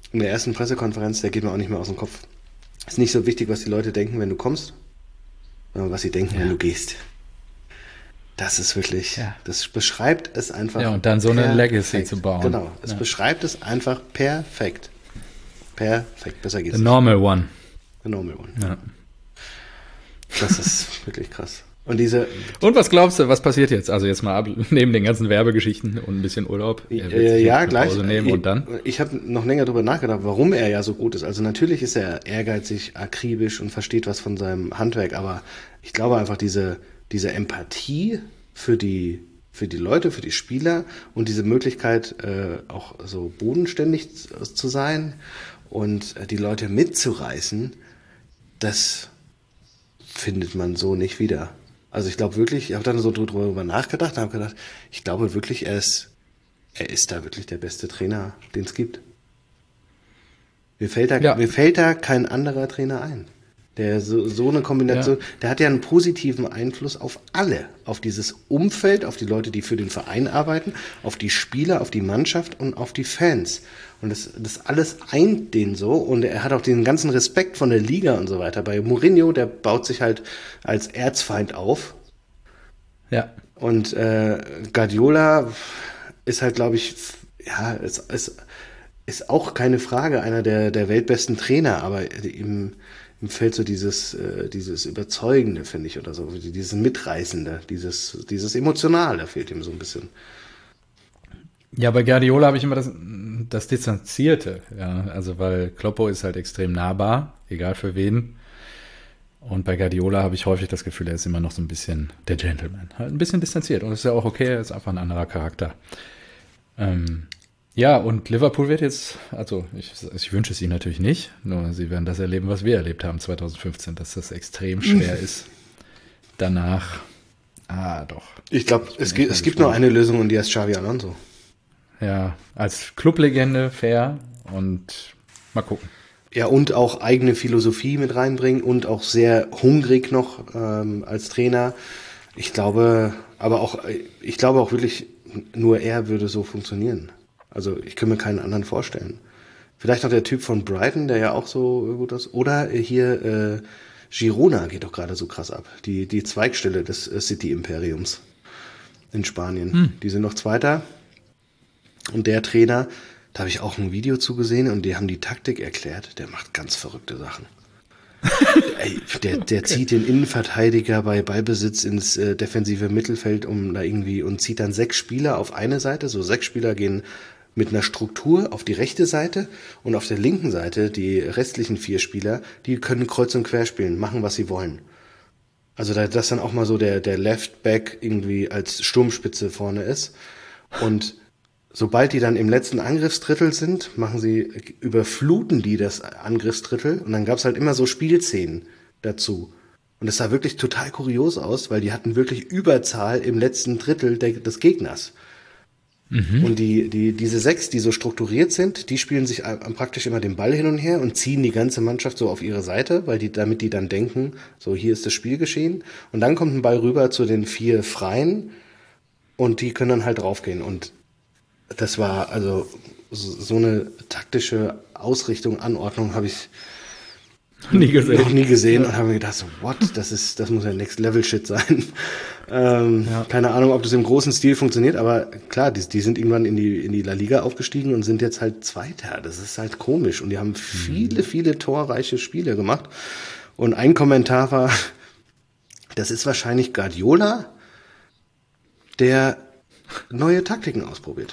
in der ersten Pressekonferenz, der geht mir auch nicht mehr aus dem Kopf. Ist nicht so wichtig, was die Leute denken, wenn du kommst, sondern was sie denken, wenn du gehst. Das ist wirklich, das beschreibt es einfach. Ja, und dann so eine Legacy zu bauen. Genau, es beschreibt es einfach perfekt. Perfekt, besser geht's The normal one. The normal one. Ja. Das ist wirklich krass. Und was glaubst du, was passiert jetzt? Also jetzt mal neben den ganzen Werbegeschichten und ein bisschen Urlaub. Gleich. Pause nehmen und dann? Ich habe noch länger darüber nachgedacht, warum er ja so gut ist. Also natürlich ist er ehrgeizig, akribisch und versteht was von seinem Handwerk, aber ich glaube einfach diese Empathie für die Leute, für die Spieler und diese Möglichkeit, auch so bodenständig zu sein und die Leute mitzureißen, das findet man so nicht wieder. Also ich glaube wirklich, ich habe dann so drüber nachgedacht und habe gedacht, ich glaube wirklich, er ist da wirklich der beste Trainer, den es gibt. Mir fällt da kein anderer Trainer ein. Der so eine Kombination, der hat ja einen positiven Einfluss auf alle, auf dieses Umfeld, auf die Leute, die für den Verein arbeiten, auf die Spieler, auf die Mannschaft und auf die Fans. Und das alles eint den so und er hat auch den ganzen Respekt von der Liga und so weiter. Bei Mourinho, der baut sich halt als Erzfeind auf. Ja. Und Guardiola ist halt, glaube ich, ist auch keine Frage einer der weltbesten Trainer, aber ihm fällt so dieses Überzeugende, finde ich, oder so, dieses Mitreißende, dieses Emotionale fehlt ihm so ein bisschen. Ja, bei Guardiola habe ich immer das Distanzierte, ja, also weil Kloppo ist halt extrem nahbar, egal für wen. Und bei Guardiola habe ich häufig das Gefühl, er ist immer noch so ein bisschen der Gentleman, halt ein bisschen distanziert. Und das ist ja auch okay, er ist einfach ein anderer Charakter. Ja, und Liverpool wird jetzt, also ich wünsche es ihnen natürlich nicht, nur sie werden das erleben, was wir erlebt haben 2015, dass das extrem schwer ist. Danach, doch. Ich glaube, es gibt nur eine Lösung und die heißt Xabi Alonso. Ja, als Clublegende fair und mal gucken. Ja, und auch eigene Philosophie mit reinbringen und auch sehr hungrig noch als Trainer. Ich glaube auch wirklich, nur er würde so funktionieren. Also ich kann mir keinen anderen vorstellen. Vielleicht noch der Typ von Brighton, der ja auch so gut ist. Oder hier Girona geht doch gerade so krass ab. Die Zweigstelle des City-Imperiums in Spanien. Die sind noch Zweiter. Und der Trainer, da habe ich auch ein Video zugesehen und die haben die Taktik erklärt. Der macht ganz verrückte Sachen. Der zieht den Innenverteidiger bei Ballbesitz ins defensive Mittelfeld und zieht dann 6 Spieler auf eine Seite. So 6 Spieler gehen mit einer Struktur auf die rechte Seite und auf der linken Seite die restlichen 4 Spieler, die können kreuz und quer spielen, machen, was sie wollen. Also dass dann auch mal so der Left Back irgendwie als Sturmspitze vorne ist. Und sobald die dann im letzten Angriffsdrittel sind, überfluten die das Angriffsdrittel und dann gab es halt immer so Spielszenen dazu. Und es sah wirklich total kurios aus, weil die hatten wirklich Überzahl im letzten Drittel des Gegners. Und diese 6, die so strukturiert sind, die spielen sich praktisch immer den Ball hin und her und ziehen die ganze Mannschaft so auf ihre Seite, damit die dann denken, so hier ist das Spiel geschehen. Und dann kommt ein Ball rüber zu den 4 Freien und die können dann halt draufgehen. Und das war also so eine taktische Ausrichtung, Anordnung habe ich noch nie gesehen und habe mir gedacht, so, what, das muss ja Next Level Shit sein. Keine Ahnung, ob das im großen Stil funktioniert, aber klar, die sind irgendwann in die La Liga aufgestiegen und sind jetzt halt Zweiter. Das ist halt komisch und die haben viele torreiche Spiele gemacht. Und ein Kommentar war, das ist wahrscheinlich Guardiola, der neue Taktiken ausprobiert.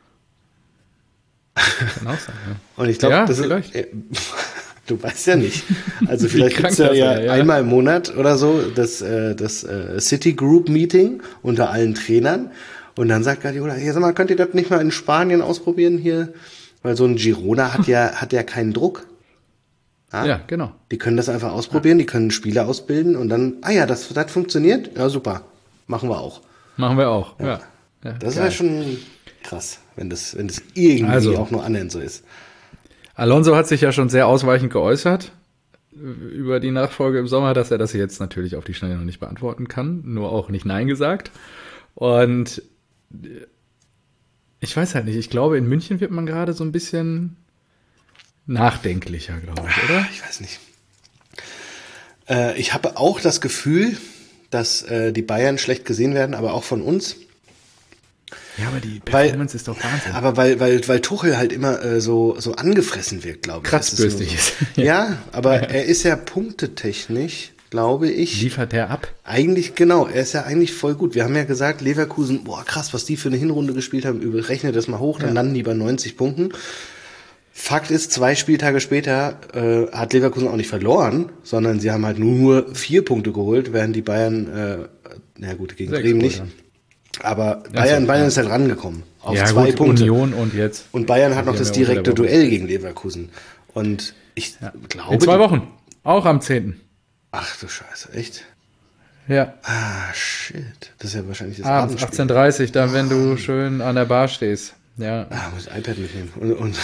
Kann auch sein, ja. Und ich glaube, ja, das vielleicht. Du weißt ja nicht. Also vielleicht gibt es ja einmal im Monat oder so das City Group Meeting unter allen Trainern und dann sagt Guardiola, hier sag mal, könnt ihr das nicht mal in Spanien ausprobieren hier? Weil so ein Girona hat ja keinen Druck. Ja, genau. Die können das einfach ausprobieren, die können Spieler ausbilden und dann, das funktioniert? Ja, super. Machen wir auch. Ja. Das wäre schon krass, wenn das irgendwie auch nur annähernd so ist. Alonso hat sich ja schon sehr ausweichend geäußert über die Nachfolge im Sommer, dass er das jetzt natürlich auf die Schnelle noch nicht beantworten kann, nur auch nicht Nein gesagt. Und ich weiß halt nicht, ich glaube, in München wird man gerade so ein bisschen nachdenklicher, glaube ich, oder? Ich weiß nicht. Ich habe auch das Gefühl, dass die Bayern schlecht gesehen werden, aber auch von uns. Ja, aber die Performance ist doch Wahnsinn. Aber weil Tuchel halt immer so angefressen wirkt, glaube ich. Kratzbürstig ist. Ja, aber er ist ja punktetechnisch, glaube ich. Liefert der ab? Eigentlich, genau, er ist ja eigentlich voll gut. Wir haben ja gesagt, Leverkusen, boah, krass, was die für eine Hinrunde gespielt haben, rechne das mal hoch, dann landen die bei 90 Punkten. Fakt ist, 2 Spieltage später hat Leverkusen auch nicht verloren, sondern sie haben halt nur 4 Punkte geholt, während die Bayern, gegen Bremen nicht. Aber Bayern ist halt rangekommen auf 2 Punkte. Union und jetzt. Und Bayern hat noch das direkte Duell gegen Leverkusen. Und ich glaube... In 2 Wochen, auch am 10. Ach du Scheiße, echt? Ja. Ah, shit. Das ist ja wahrscheinlich das Abends, 18:30, dann, wenn du schön an der Bar stehst. Ja. Muss ich iPad mitnehmen. Und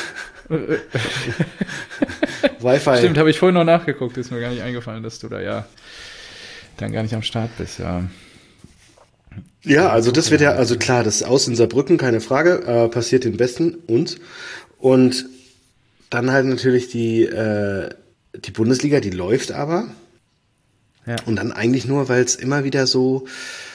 Wi-Fi. Stimmt, habe ich vorhin noch nachgeguckt, ist mir gar nicht eingefallen, dass du da dann gar nicht am Start bist, ja. Ja, also das wird ja, also klar, das Aus in Saarbrücken, keine Frage, passiert den Besten uns. Und dann halt natürlich die Bundesliga, die läuft aber. Ja. Und dann eigentlich nur, weil es immer wieder so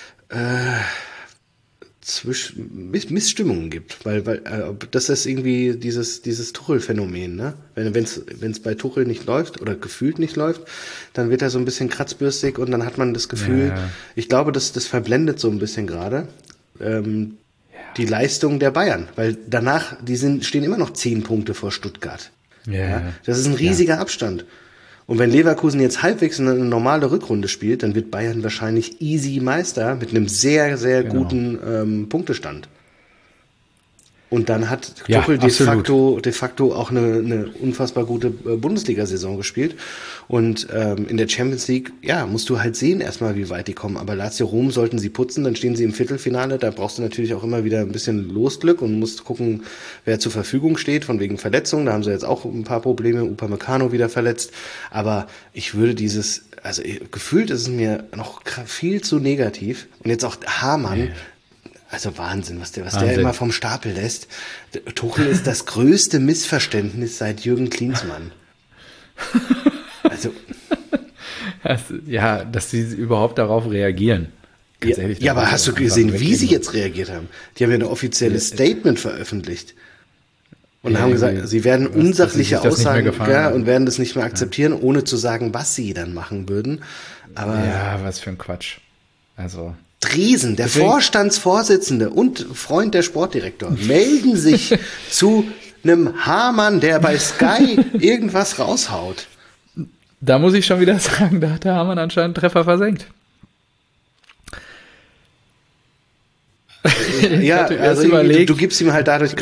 Missstimmungen gibt, weil das ist irgendwie dieses Tuchel-Phänomen, ne? Wenn es bei Tuchel nicht läuft oder gefühlt nicht läuft, dann wird er so ein bisschen kratzbürstig und dann hat man das Gefühl, ich glaube, das verblendet so ein bisschen gerade die Leistung der Bayern, weil danach stehen immer noch 10 Punkte vor Stuttgart. Ja? Das ist ein riesiger Abstand. Und wenn Leverkusen jetzt halbwegs eine normale Rückrunde spielt, dann wird Bayern wahrscheinlich easy Meister mit einem sehr, sehr guten Punktestand. Und dann hat Tuchel de facto auch eine unfassbar gute Bundesliga-Saison gespielt. Und in der Champions League, musst du halt sehen erstmal, wie weit die kommen. Aber Lazio Rom sollten sie putzen, dann stehen sie im Viertelfinale. Da brauchst du natürlich auch immer wieder ein bisschen Losglück und musst gucken, wer zur Verfügung steht, von wegen Verletzungen. Da haben sie jetzt auch ein paar Probleme. Upamecano wieder verletzt. Aber ich würde gefühlt ist es mir noch viel zu negativ. Und jetzt auch Hamann. Also Wahnsinn, was der immer vom Stapel lässt. Tuchel ist das größte Missverständnis seit Jürgen Klinsmann. Also dass sie überhaupt darauf reagieren. Ganz ehrlich, aber hast du gesehen, wie sie jetzt reagiert haben? Die haben ja ein offizielles Statement veröffentlicht. Und haben gesagt, sie werden unsachliche Aussagen und werden das nicht mehr akzeptieren, ohne zu sagen, was sie dann machen würden. Aber was für ein Quatsch. Also Driesen, der Vorstandsvorsitzende und Freund der Sportdirektor, melden sich zu einem Hamann, der bei Sky irgendwas raushaut. Da muss ich schon wieder sagen, da hat der Hamann anscheinend einen Treffer versenkt. Du gibst ihm halt dadurch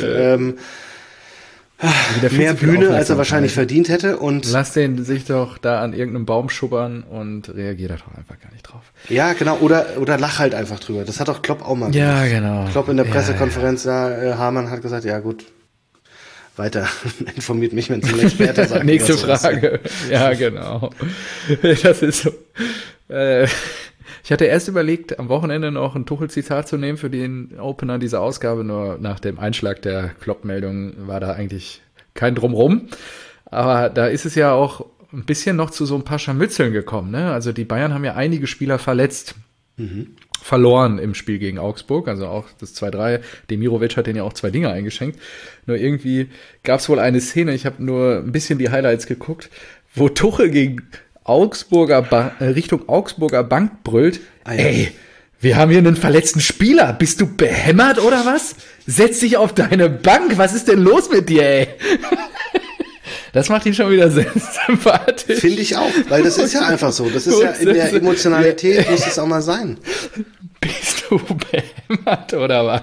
mehr Bühne, als er wahrscheinlich verdient hätte. Und lass den sich doch da an irgendeinem Baum schubbern und reagiert da doch einfach gar nicht drauf. Ja, genau. Oder lach halt einfach drüber. Das hat doch Klopp auch mal gemacht. Ja, genau. Klopp in der Pressekonferenz, Hamann hat gesagt, ja gut, weiter. Informiert mich, wenn es ein Experte sagt. Nächste Frage. Ja, genau. Das ist so. Ich hatte erst überlegt, am Wochenende noch ein Tuchel-Zitat zu nehmen für den Opener dieser Ausgabe, nur nach dem Einschlag der Klopp-Meldung war da eigentlich kein Drumrum. Aber da ist es ja auch ein bisschen noch zu so ein paar Scharmützeln gekommen, ne? Also die Bayern haben ja einige Spieler verloren im Spiel gegen Augsburg, also auch das 2-3. Demirovic hat denen ja auch 2 Dinger eingeschenkt. Nur irgendwie gab es wohl eine Szene, ich habe nur ein bisschen die Highlights geguckt, wo Tuchel gegen Richtung Augsburger Bank brüllt, ey, wir haben hier einen verletzten Spieler, bist du behämmert oder was? Setz dich auf deine Bank, was ist denn los mit dir, ey? Das macht ihn schon wieder sehr sympathisch. Finde ich auch, weil das ist ja einfach so. Das ist ja in der Emotionalität, muss es auch mal sein. Bist du behämmert oder was?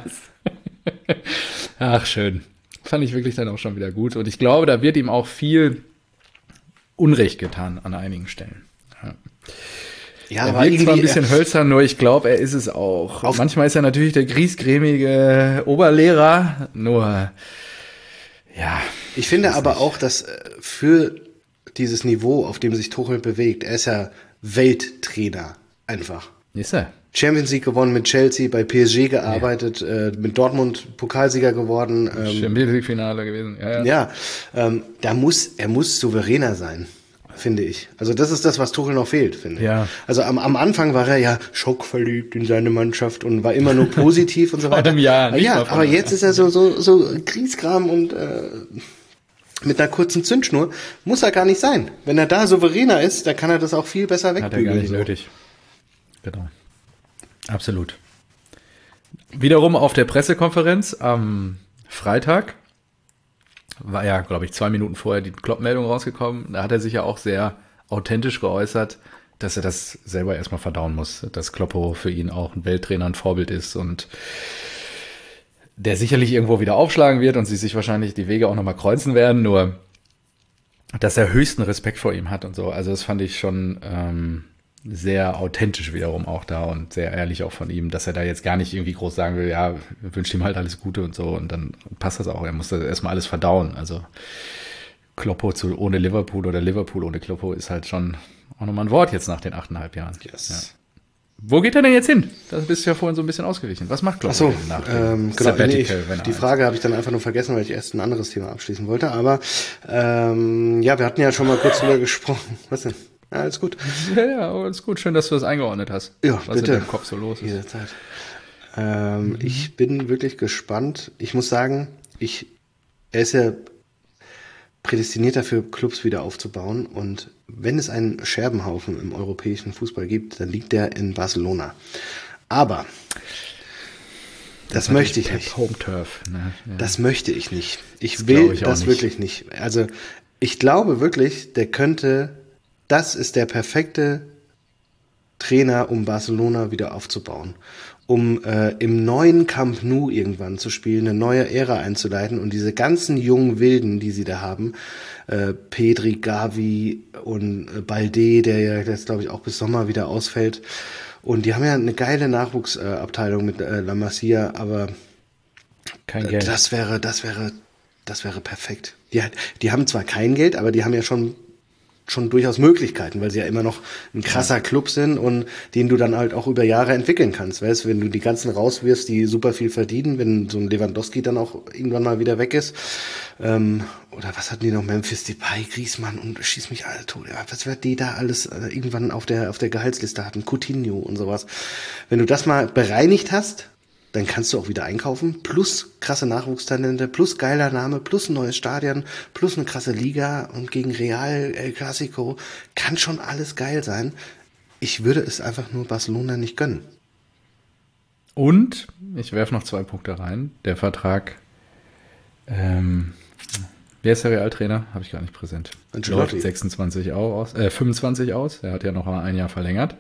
Ach, schön. Fand ich wirklich dann auch schon wieder gut. Und ich glaube, da wird ihm auch viel Unrecht getan an einigen Stellen. Ja, er wirkt zwar ein bisschen hölzern, nur ich glaube, er ist es auch. Manchmal ist er natürlich der griesgrämige Oberlehrer, nur ich finde aber auch, dass für dieses Niveau, auf dem sich Tuchel bewegt, er ist ja Welttrainer einfach. Ist er? Champions League gewonnen mit Chelsea, bei PSG gearbeitet, mit Dortmund Pokalsieger geworden. Champions League Finale gewesen. Er muss souveräner sein, finde ich. Also das ist das, was Tuchel noch fehlt, finde ich. Ja. Also am Anfang war er ja schockverliebt in seine Mannschaft und war immer nur positiv und so weiter. Aber jetzt ist er so Griesgram und mit einer kurzen Zündschnur muss er gar nicht sein. Wenn er da souveräner ist, dann kann er das auch viel besser wegbügeln. Hat er gar nicht nötig. Genau. Absolut. Wiederum auf der Pressekonferenz am Freitag war ja, glaube ich, 2 Minuten vorher die Klopp-Meldung rausgekommen. Da hat er sich ja auch sehr authentisch geäußert, dass er das selber erstmal verdauen muss, dass Kloppo für ihn auch ein Welttrainer, ein Vorbild ist und der sicherlich irgendwo wieder aufschlagen wird und sie sich wahrscheinlich die Wege auch nochmal kreuzen werden, nur dass er höchsten Respekt vor ihm hat und so. Also das fand ich schon sehr authentisch wiederum auch da und sehr ehrlich auch von ihm, dass er da jetzt gar nicht irgendwie groß sagen will, ja, wünscht ihm halt alles Gute und so und dann passt das auch. Er muss das erstmal alles verdauen. Also Kloppo ohne Liverpool oder Liverpool ohne Kloppo ist halt schon auch nochmal ein Wort jetzt nach den 8,5 Jahren. Yes. Ja. Wo geht er denn jetzt hin? Da bist du ja vorhin so ein bisschen ausgewichen. Was macht Kloppo denn nach dem Sabbatical? Die Frage habe ich dann einfach nur vergessen, weil ich erst ein anderes Thema abschließen wollte. Aber wir hatten ja schon mal kurz drüber gesprochen. Was denn? Ja, alles gut. Ja, alles gut. Schön, dass du das eingeordnet hast. Ja, was bitte. in deinem Kopf so los ist. Jederzeit. Ich bin wirklich gespannt. Ich muss sagen, er ist ja prädestiniert dafür, Clubs wieder aufzubauen. Und wenn es einen Scherbenhaufen im europäischen Fußball gibt, dann liegt der in Barcelona. Aber das möchte ich nicht. Home Turf. Ne? Ja. Das möchte ich nicht. Ich will das wirklich nicht. Also ich glaube wirklich, das ist der perfekte Trainer, um Barcelona wieder aufzubauen. Um im neuen Camp Nou irgendwann zu spielen, eine neue Ära einzuleiten und diese ganzen jungen Wilden, die sie da haben, Pedri, Gavi und Balde, der ja jetzt, glaube ich, auch bis Sommer wieder ausfällt. Und die haben ja eine geile Nachwuchsabteilung mit La Masia, aber kein Geld. Das wäre perfekt. Die haben zwar kein Geld, aber die haben ja schon durchaus Möglichkeiten, weil sie ja immer noch ein krasser Club sind und den du dann halt auch über Jahre entwickeln kannst. Weißt du, wenn du die ganzen rauswirfst, die super viel verdienen, wenn so ein Lewandowski dann auch irgendwann mal wieder weg ist. Oder was hatten die noch? Memphis Depay, Griezmann und schieß mich alle tot. Ja, was wird die da alles irgendwann auf der Gehaltsliste hatten? Coutinho und sowas. Wenn du das mal bereinigt hast, dann kannst du auch wieder einkaufen, plus krasse Nachwuchstalente, plus geiler Name, plus ein neues Stadion, plus eine krasse Liga und gegen Real, El Clasico, kann schon alles geil sein. Ich würde es einfach nur Barcelona nicht gönnen. Und, ich werfe noch 2 Punkte rein, der Vertrag, wer ist der Realtrainer? Habe ich gar nicht präsent. Läuft 25 aus, 25 aus, er hat ja noch mal ein Jahr verlängert.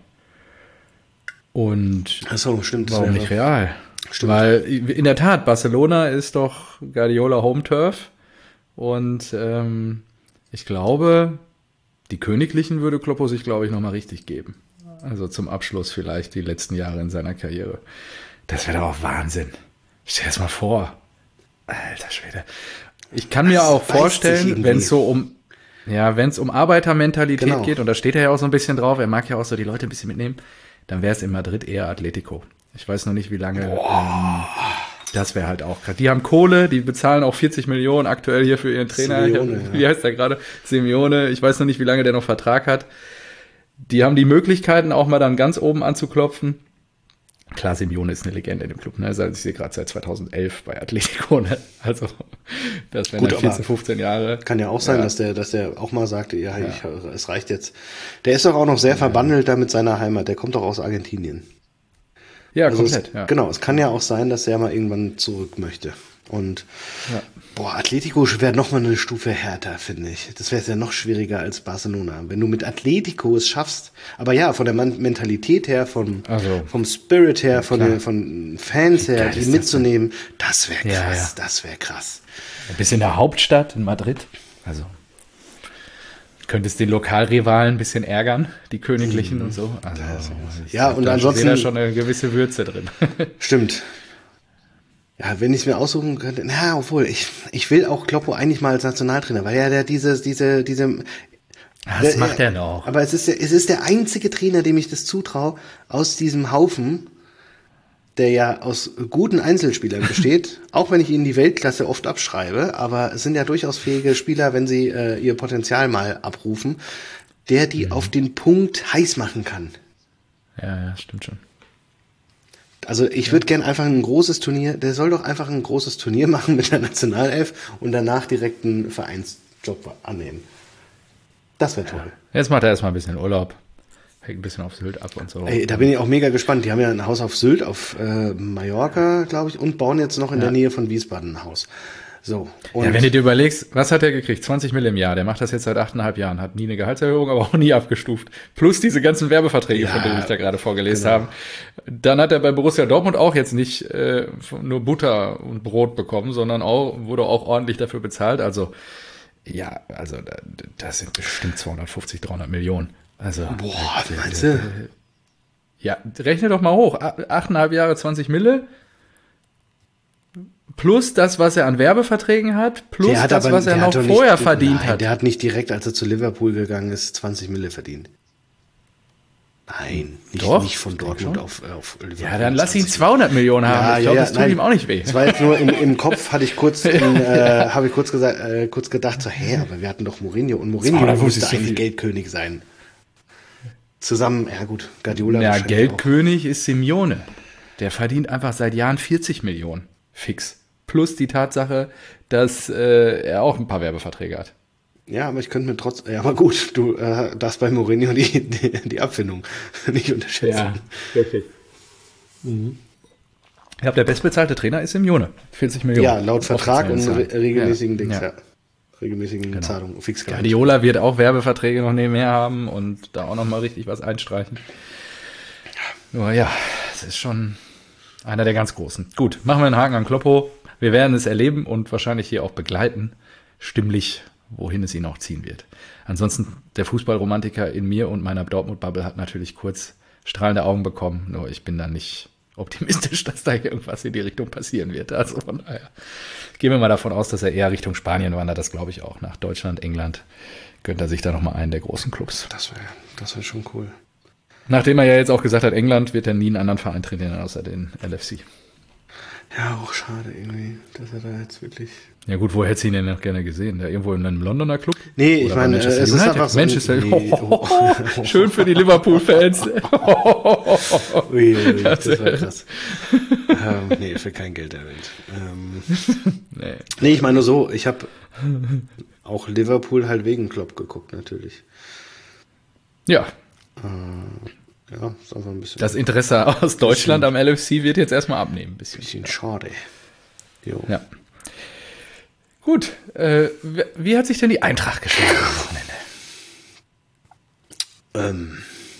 Und achso, stimmt. Warum nicht Real? Stimmt. Weil in der Tat, Barcelona ist doch Guardiola Home Turf und ich glaube, die Königlichen würde Kloppo sich, glaube ich, nochmal richtig geben. Also zum Abschluss vielleicht die letzten Jahre in seiner Karriere. Das wäre doch auch Wahnsinn. Stell dir das mal vor. Alter Schwede. Ich kann mir auch vorstellen, wenn es so um Arbeitermentalität geht, und da steht er ja auch so ein bisschen drauf, er mag ja auch so die Leute ein bisschen mitnehmen, dann wäre es in Madrid eher Atletico. Ich weiß noch nicht, wie lange. Das wäre halt auch krass. Die haben Kohle, die bezahlen auch 40 Millionen aktuell hier für ihren Trainer. Wie heißt der gerade? Simeone. Ich weiß noch nicht, wie lange der noch Vertrag hat. Die haben die Möglichkeiten, auch mal dann ganz oben anzuklopfen. Klar, Simeone ist eine Legende in dem Club. Ne? Ich sehe gerade seit 2011 bei Atletico. Ne? Also das wären 14, 15 Jahre. Kann ja auch sein, dass der auch mal sagte, es reicht jetzt. Der ist doch auch noch sehr verbandelt da mit seiner Heimat. Der kommt doch aus Argentinien. Ja, also komplett. Genau, es kann ja auch sein, dass er mal irgendwann zurück möchte. Und Atletico wäre noch mal eine Stufe härter, finde ich. Das wäre ja noch schwieriger als Barcelona. Wenn du mit Atletico es schaffst, aber ja, von der Mentalität her, vom Spirit her, von Fans her, die mitzunehmen, das wäre krass, das wäre krass. Ein bisschen in der Hauptstadt in Madrid, also könntest den Lokalrivalen ein bisschen ärgern, die Königlichen und so. Also, und ansonsten da schon eine gewisse Würze drin. Stimmt. Ja, wenn ich es mir aussuchen könnte, obwohl, ich will auch Kloppo eigentlich mal als Nationaltrainer, weil er diese, Was macht er noch? Aber es ist der einzige Trainer, dem ich das zutraue, aus diesem Haufen, der ja aus guten Einzelspielern besteht, auch wenn ich ihnen die Weltklasse oft abschreibe, aber es sind ja durchaus fähige Spieler, wenn sie ihr Potenzial mal abrufen, der die auf den Punkt heiß machen kann. Ja, stimmt schon. Also ich würde gern einfach ein großes Turnier, der soll doch einfach ein großes Turnier machen mit der Nationalelf und danach direkt einen Vereinsjob annehmen. Das wäre toll. Jetzt macht er erstmal ein bisschen Urlaub. Hängt ein bisschen auf Sylt ab und so. Ey, da bin ich auch mega gespannt. Die haben ja ein Haus auf Sylt, auf Mallorca, glaube ich, und bauen jetzt noch in der Nähe von Wiesbaden ein Haus. So. Und Ja, wenn du dir überlegst, was hat er gekriegt? 20 Mill im Jahr. Der macht das jetzt seit 8,5 Jahren. Hat nie eine Gehaltserhöhung, aber auch nie abgestuft. Plus diese ganzen Werbeverträge, von denen ich da gerade vorgelesen habe. Dann hat er bei Borussia Dortmund auch jetzt nicht nur Butter und Brot bekommen, sondern wurde auch ordentlich dafür bezahlt. Also, das sind bestimmt 250, 300 Millionen. Also, boah, meinst du? Ja, rechne doch mal hoch. 8,5 Jahre, 20 Mille. Plus das, was er an Werbeverträgen hat, plus das, was er noch vorher verdient hat. Der hat nicht direkt, als er zu Liverpool gegangen ist, 20 Mille verdient. Nein, nicht von Dortmund auf Liverpool. Ja, dann lass ihn 200 Millionen haben. Ich glaube, das tut ihm auch nicht weh. Das war jetzt nur im Kopf, hatte ich kurz, habe ich kurz gedacht, so, aber wir hatten doch Mourinho und Mourinho müsste eigentlich Geldkönig sein. Zusammen, ja gut, Guardiola. Ja, Geldkönig ist Simeone. Der verdient einfach seit Jahren 40 Millionen. Fix. Plus die Tatsache, dass er auch ein paar Werbeverträge hat. Ja, aber ich könnte mir trotzdem, ja, aber gut, du darfst bei Mourinho die Abfindung nicht unterschätzen. Ja, wirklich. Mhm. Ich glaube, der bestbezahlte Trainer ist Simeone. 40 Millionen. Ja, laut Vertrag und regelmäßigen Dings, regelmäßigen Zahlungen, Fixgehalt. Guardiola wird auch Werbeverträge noch nebenher haben und da auch noch mal richtig was einstreichen. Nur ja, es ist schon einer der ganz Großen. Gut, machen wir einen Haken an Kloppo. Wir werden es erleben und wahrscheinlich hier auch begleiten, stimmlich, wohin es ihn auch ziehen wird. Ansonsten, der Fußballromantiker in mir und meiner Dortmund-Bubble hat natürlich kurz strahlende Augen bekommen. Nur ich bin da nicht optimistisch, dass da irgendwas in die Richtung passieren wird. Also von daher gehen wir mal davon aus, dass er eher Richtung Spanien wandert. Das glaube ich auch. Nach Deutschland, England gönnt er sich da nochmal einen der großen Clubs. Das wär schon cool. Nachdem er ja jetzt auch gesagt hat, England wird er nie einen anderen Verein trainieren, außer den LFC. Ja, auch schade irgendwie, dass er da jetzt wirklich... Ja gut, wo hättest du ihn denn noch gerne gesehen? Da irgendwo in einem Londoner Club? Nee, ich meine, es ist einfach so... Manchester, schön für die Liverpool-Fans. Ui, das war krass. Nee, für kein Geld der Welt. Nee, ich meine nur so, ich habe auch Liverpool halt wegen Klopp geguckt, natürlich. Ja. Ja, ist einfach ein bisschen... Das Interesse aus Deutschland am LFC wird jetzt erstmal abnehmen. Bisschen schade. Jo. Ja. Gut, wie hat sich denn die Eintracht geschlagen am Wochenende?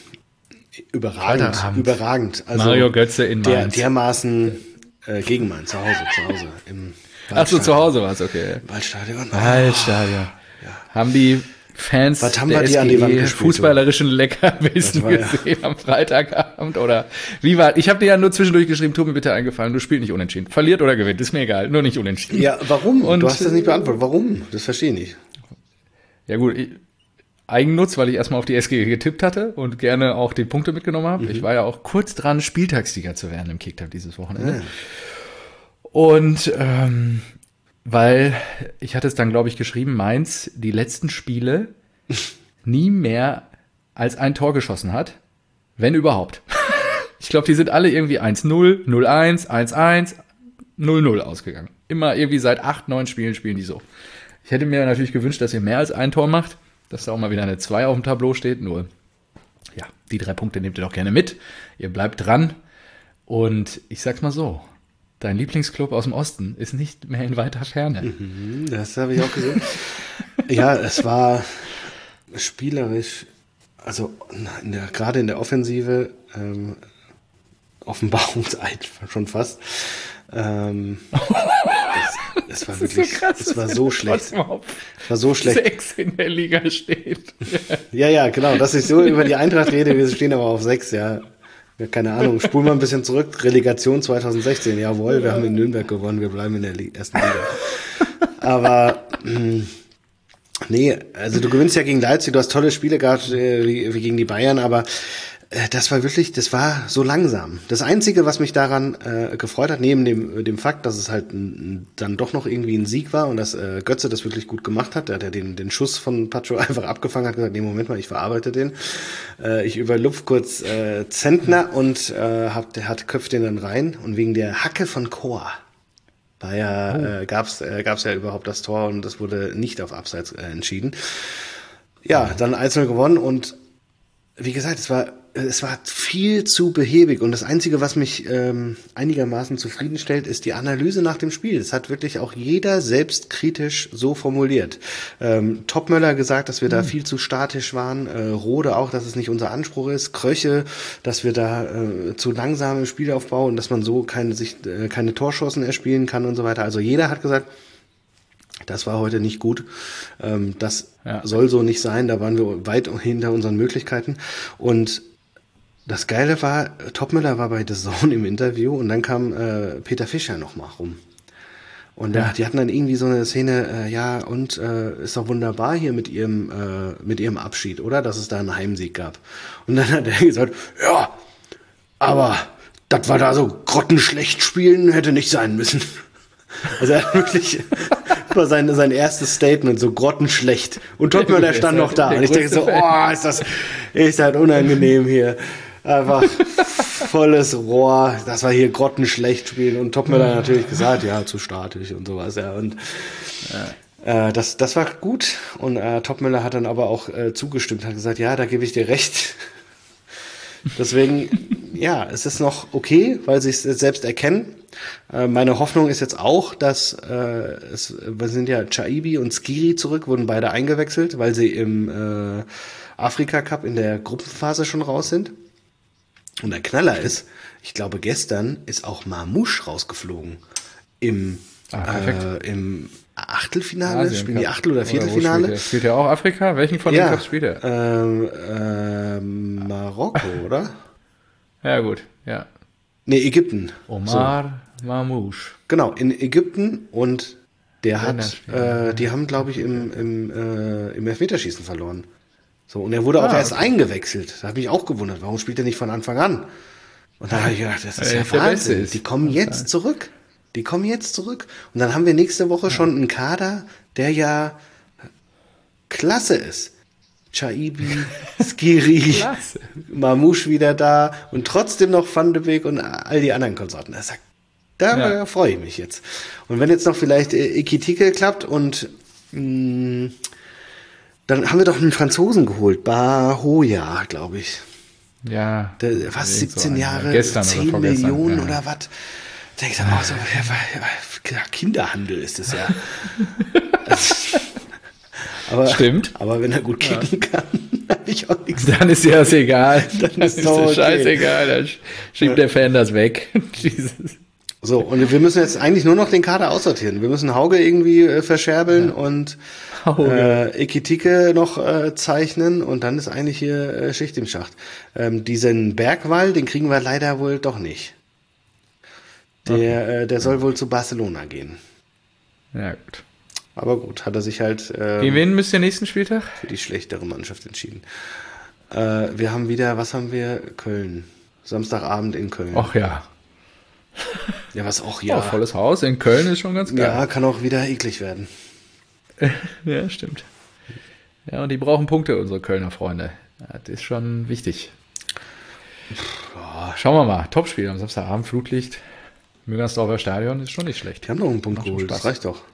Überragend. Also Mario Götze in Mainz. Dermaßen gegen Mainz, zu Hause. Achso, zu Hause war es, okay. Waldstadion. Waldstadion. Ja. Haben die Fans was haben wir die an die Wand gespielt, fußballerischen Leckerbissen gesehen am Freitagabend? Oder wie war? Ich habe dir ja nur zwischendurch geschrieben, tu mir bitte eingefallen, du spielst nicht unentschieden. Verliert oder gewinnt, ist mir egal, nur nicht unentschieden. Ja, warum? Und du hast das nicht beantwortet. Warum? Das verstehe ich nicht. Ja gut, Eigennutz, weil ich erstmal auf die SG getippt hatte und gerne auch die Punkte mitgenommen habe. Ich war ja auch kurz dran, Spieltagssieger zu werden im Kicktipp dieses Wochenende. Und weil, ich hatte es dann, glaube ich, geschrieben, Mainz die letzten Spiele nie mehr als ein Tor geschossen hat, wenn überhaupt. Ich glaube, die sind alle irgendwie 1-0, 0-1, 1-1, 0-0 ausgegangen. Immer irgendwie seit 8, 9 Spielen spielen die so. Ich hätte mir natürlich gewünscht, dass ihr mehr als ein Tor macht, dass da auch mal wieder eine 2 auf dem Tableau steht. Nur, ja, die 3 Punkte nehmt ihr doch gerne mit. Ihr bleibt dran. Und ich sag's mal so, dein Lieblingsclub aus dem Osten ist nicht mehr in weiter Ferne. Das habe ich auch gesehen. Ja, es war spielerisch, also gerade in der Offensive, Offenbarungseid schon fast. Es war wirklich, so krass, es war so schlecht. Es war so schlecht. 6 in der Liga steht. Ja, genau, dass ich so über die Eintracht rede, wir stehen aber auf 6, ja. Ja, keine Ahnung, spulen wir ein bisschen zurück. Relegation 2016, jawohl, wir haben in Nürnberg gewonnen, wir bleiben in der ersten Liga. Aber Nee, also du gewinnst ja gegen Leipzig, du hast tolle Spiele gehabt, wie gegen die Bayern, aber das war so langsam. Das Einzige, was mich daran gefreut hat, neben dem Fakt, dass es halt dann doch noch irgendwie ein Sieg war und dass Götze das wirklich gut gemacht hat, der hat ja den Schuss von Pacho einfach abgefangen, hat gesagt, nee, Moment mal, ich verarbeite den. Ich überlupf kurz Zentner und köpft den dann rein und wegen der Hacke von Chor gab's ja überhaupt das Tor und das wurde nicht auf Abseits entschieden. Ja, dann 1-0 gewonnen und wie gesagt, es war viel zu behäbig und das Einzige, was mich einigermaßen zufriedenstellt, ist die Analyse nach dem Spiel. Das hat wirklich auch jeder selbstkritisch so formuliert. Topmöller gesagt, dass wir da viel zu statisch waren, Rode auch, dass es nicht unser Anspruch ist, Kröche, dass wir da zu langsam im Spielaufbau und dass man so keine Torschancen erspielen kann und so weiter. Also jeder hat gesagt, das war heute nicht gut. Das soll so nicht sein. Da waren wir weit hinter unseren Möglichkeiten. Und das Geile war, Topmöller war bei The Zone im Interview und dann kam Peter Fischer noch mal rum. Und die hatten dann irgendwie so eine Szene, ist doch wunderbar hier mit ihrem Abschied, oder? Dass es da einen Heimsieg gab. Und dann hat er gesagt, ja, aber das war da so grottenschlecht spielen, hätte nicht sein müssen. Also er hat wirklich war sein erstes Statement so grottenschlecht. Und Topmöller stand noch da. Und ich denke so, ist das unangenehm hier. Einfach volles Rohr. Das war hier grottenschlecht spielen. Und Topmöller natürlich gesagt, ja, zu statisch und sowas. Ja. Und das war gut. Und Topmöller hat dann aber auch zugestimmt, hat gesagt, ja, da gebe ich dir recht. Deswegen, ja, es ist noch okay, weil sie es selbst erkennen. Meine Hoffnung ist jetzt auch, dass wir sind ja Chaibi und Skiri zurück, wurden beide eingewechselt, weil sie im Afrika Cup in der Gruppenphase schon raus sind. Und der Knaller ist, ich glaube gestern ist auch Marmouche rausgeflogen im Achtelfinale, spielen die Achtel- oder Viertelfinale. Spielt er auch Afrika? Welchen von den Cups spielt er? Marokko, oder? Ja, gut, ja. Nee, Ägypten. Omar Marmouche. Genau, in Ägypten und die haben, glaube ich, im Elfmeterschießen verloren. So, und er wurde auch erst eingewechselt. Da habe ich auch gewundert, warum spielt er nicht von Anfang an? Und dann habe ich gedacht, das ist ja Wahnsinn. Die kommen jetzt zurück. Und dann haben wir nächste Woche schon einen Kader, der ja klasse ist. Chaibi, Skiri, Marmouche wieder da und trotzdem noch Van de Beek und all die anderen Konsorten. Da freue ich mich jetzt. Und wenn jetzt noch vielleicht Ekitike klappt und dann haben wir doch einen Franzosen geholt, Bahoya, glaube ich. Ja. Der, was, 17 Jahre, 10 Millionen oder was? Da denke ich dann auch so, Kinderhandel ist es ja. Aber, stimmt. Aber wenn er gut kicken kann, habe ich auch nichts. Dann ist ja das egal. Dann ist das okay. Scheißegal. Dann schiebt der Fan das weg. So, und wir müssen jetzt eigentlich nur noch den Kader aussortieren. Wir müssen Hauge irgendwie verscherbeln und Ekitike noch zeichnen und dann ist eigentlich hier Schicht im Schacht. Diesen Bergwall, den kriegen wir leider wohl doch nicht. Der soll wohl zu Barcelona gehen. Ja, gut. Aber gut, hat er sich halt gegen wen müsst ihr nächsten Spieltag? Für die schlechtere Mannschaft entschieden. Wir haben wieder, was haben wir? Köln. Samstagabend in Köln. Ach ja. Ja, was auch, ja. Volles Haus in Köln ist schon ganz geil. Ja, kann auch wieder eklig werden. Ja, stimmt. Ja, und die brauchen Punkte, unsere Kölner Freunde. Das ist schon wichtig. Schauen wir mal. Topspiel am Samstagabend, Flutlicht. Müngersdorfer Stadion ist schon nicht schlecht. Die haben noch einen Punkt geholt, das reicht doch.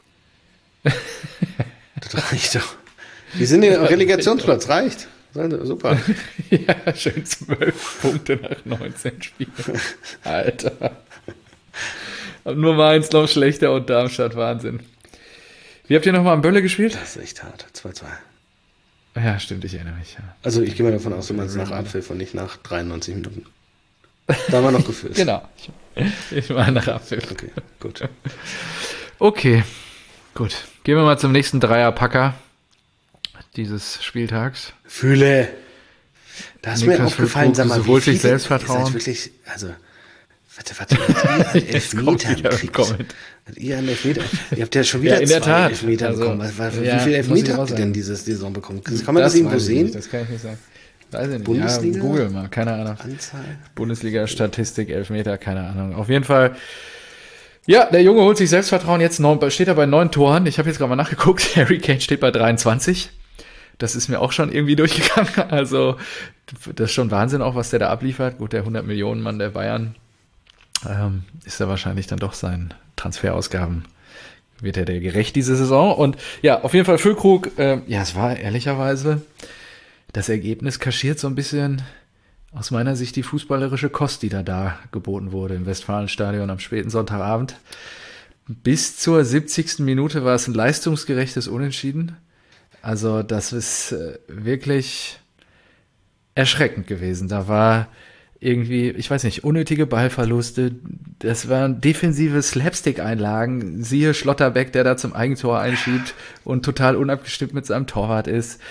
Das reicht doch. Die sind im Relegationsplatz, reicht. Super. Ja, schön 12 Punkte nach 19 Spielen. Alter. Und nur Mainz noch schlechter und Darmstadt, Wahnsinn. Wie habt ihr nochmal am Bölle gespielt? Das ist echt hart, 2-2. Ja, stimmt, ich erinnere mich. Ja. Also ich gehe mal davon aus, du meinst nach Abpfiff und nicht nach 93 Minuten. Da haben wir noch geführt. Genau. Ich war nach Abpfiff. Okay, gut. Okay, gut. Gehen wir mal zum nächsten Dreierpacker dieses Spieltags. Fühle. Da ist mir aufgefallen, sag mal, sowohl sich Selbstvertrauen. Ist wirklich, also, Was ihr an Elfmetern kriegt. Was ihr an Elfmetern. Ihr habt ja schon wieder in der 2 Tat. Elfmeter Also, bekommen. Wie viele Elfmeter habt ihr denn diese Saison bekommen? Kann man das irgendwo weiß ich sehen? nicht, das kann ich nicht sagen. Weiß ich nicht. Bundesliga? Ja, Google mal, keine Ahnung. Anzahl? Bundesliga-Statistik, Elfmeter, keine Ahnung. Auf jeden Fall, ja, der Junge holt sich Selbstvertrauen. Jetzt steht er bei 9 Toren. Ich habe jetzt gerade mal nachgeguckt. Harry Kane steht bei 23. Das ist mir auch schon irgendwie durchgegangen. Also, das ist schon Wahnsinn auch, was der da abliefert. Gut, der 100 Millionen Mann der Bayern ist da wahrscheinlich dann doch seinen Transferausgaben wird er der gerecht diese Saison. Und ja, auf jeden Fall Füllkrug, ja, es war ehrlicherweise das Ergebnis kaschiert so ein bisschen aus meiner Sicht die fußballerische Kost, die da geboten wurde im Westfalenstadion am späten Sonntagabend. Bis zur 70. Minute war es ein leistungsgerechtes Unentschieden. Also das ist wirklich erschreckend gewesen. Da war irgendwie, ich weiß nicht, unnötige Ballverluste. Das waren defensive Slapstick-Einlagen. Siehe Schlotterbeck, der da zum Eigentor einschiebt und total unabgestimmt mit seinem Torwart ist.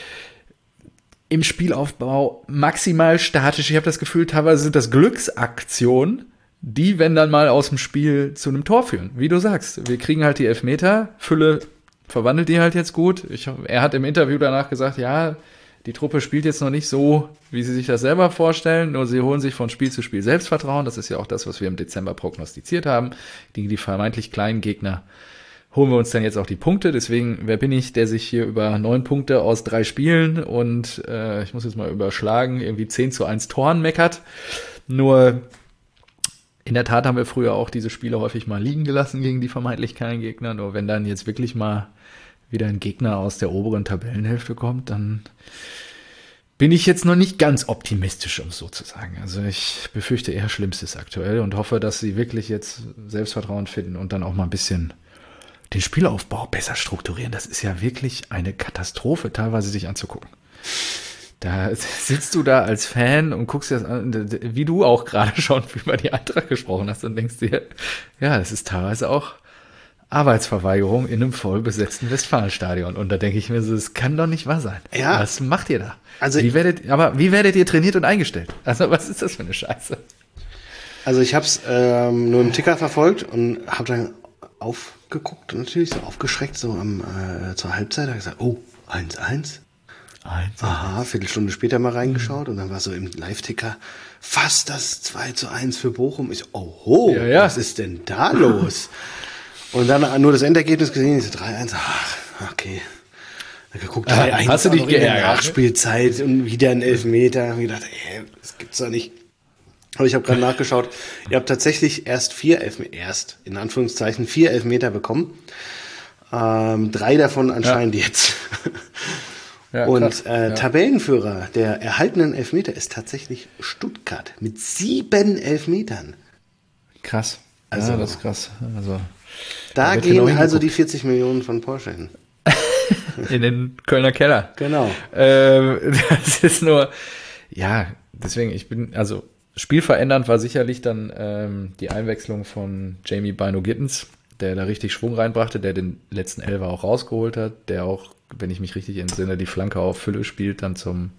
Im Spielaufbau maximal statisch. Ich habe das Gefühl, teilweise sind das Glücksaktionen, die, wenn dann mal aus dem Spiel zu einem Tor führen. Wie du sagst, wir kriegen halt die Elfmeter, Fülle verwandelt die halt jetzt gut. Er hat im Interview danach gesagt, ja, die Truppe spielt jetzt noch nicht so, wie sie sich das selber vorstellen, nur sie holen sich von Spiel zu Spiel Selbstvertrauen. Das ist ja auch das, was wir im Dezember prognostiziert haben. Gegen die vermeintlich kleinen Gegner holen wir uns dann jetzt auch die Punkte. Deswegen, wer bin ich, der sich hier über 9 Punkte aus 3 Spielen und ich muss jetzt mal überschlagen, irgendwie 10:1 Toren meckert. Nur in der Tat haben wir früher auch diese Spiele häufig mal liegen gelassen gegen die vermeintlich kleinen Gegner. Nur wenn dann jetzt wirklich mal wieder ein Gegner aus der oberen Tabellenhälfte kommt, dann bin ich jetzt noch nicht ganz optimistisch, um es so zu sagen. Also ich befürchte eher Schlimmstes aktuell und hoffe, dass sie wirklich jetzt Selbstvertrauen finden und dann auch mal ein bisschen den Spielaufbau besser strukturieren. Das ist ja wirklich eine Katastrophe, teilweise sich anzugucken. Da sitzt du da als Fan und guckst dir das an, wie du auch gerade schon über die Eintracht gesprochen hast und denkst dir, ja, das ist teilweise auch Arbeitsverweigerung in einem voll besetzten Westfalenstadion. Und da denke ich mir so, das kann doch nicht wahr sein. Ja. Was macht ihr da? Also, wie werdet ihr trainiert und eingestellt? Also was ist das für eine Scheiße? Also ich habe es nur im Ticker verfolgt und habe dann aufgeguckt und natürlich so aufgeschreckt so zur Halbzeit. Da gesagt, oh, 1-1. Aha, Viertelstunde später mal reingeschaut und dann war so im Live-Ticker fast das 2:1 für Bochum. Ich so, oho, ja. Was ist denn da los? Und dann nur das Endergebnis gesehen, ich so 3:1, ach, okay. Dann geguckt, 3:1. Hast du dich in der geärgert? Nachspielzeit und wieder ein Elfmeter. Und ich gedacht, das gibt's doch nicht. Aber ich habe gerade nachgeschaut, ihr habt tatsächlich erst 4 Elfmeter bekommen. 3 davon anscheinend jetzt. Ja, und Tabellenführer der erhaltenen Elfmeter ist tatsächlich Stuttgart mit 7 Elfmetern. Krass. Also, ja, das ist krass. Also, da wird gehen genau also hingeguckt. die 40 Millionen von Porsche hin. In den Kölner Keller. Genau. Das ist nur, ja, deswegen, also spielverändernd war sicherlich dann die Einwechslung von Jamie Bino-Gittens, der da richtig Schwung reinbrachte, der den letzten Elfer auch rausgeholt hat, der auch, wenn ich mich richtig entsinne, die Flanke auf Fülle spielt, dann zum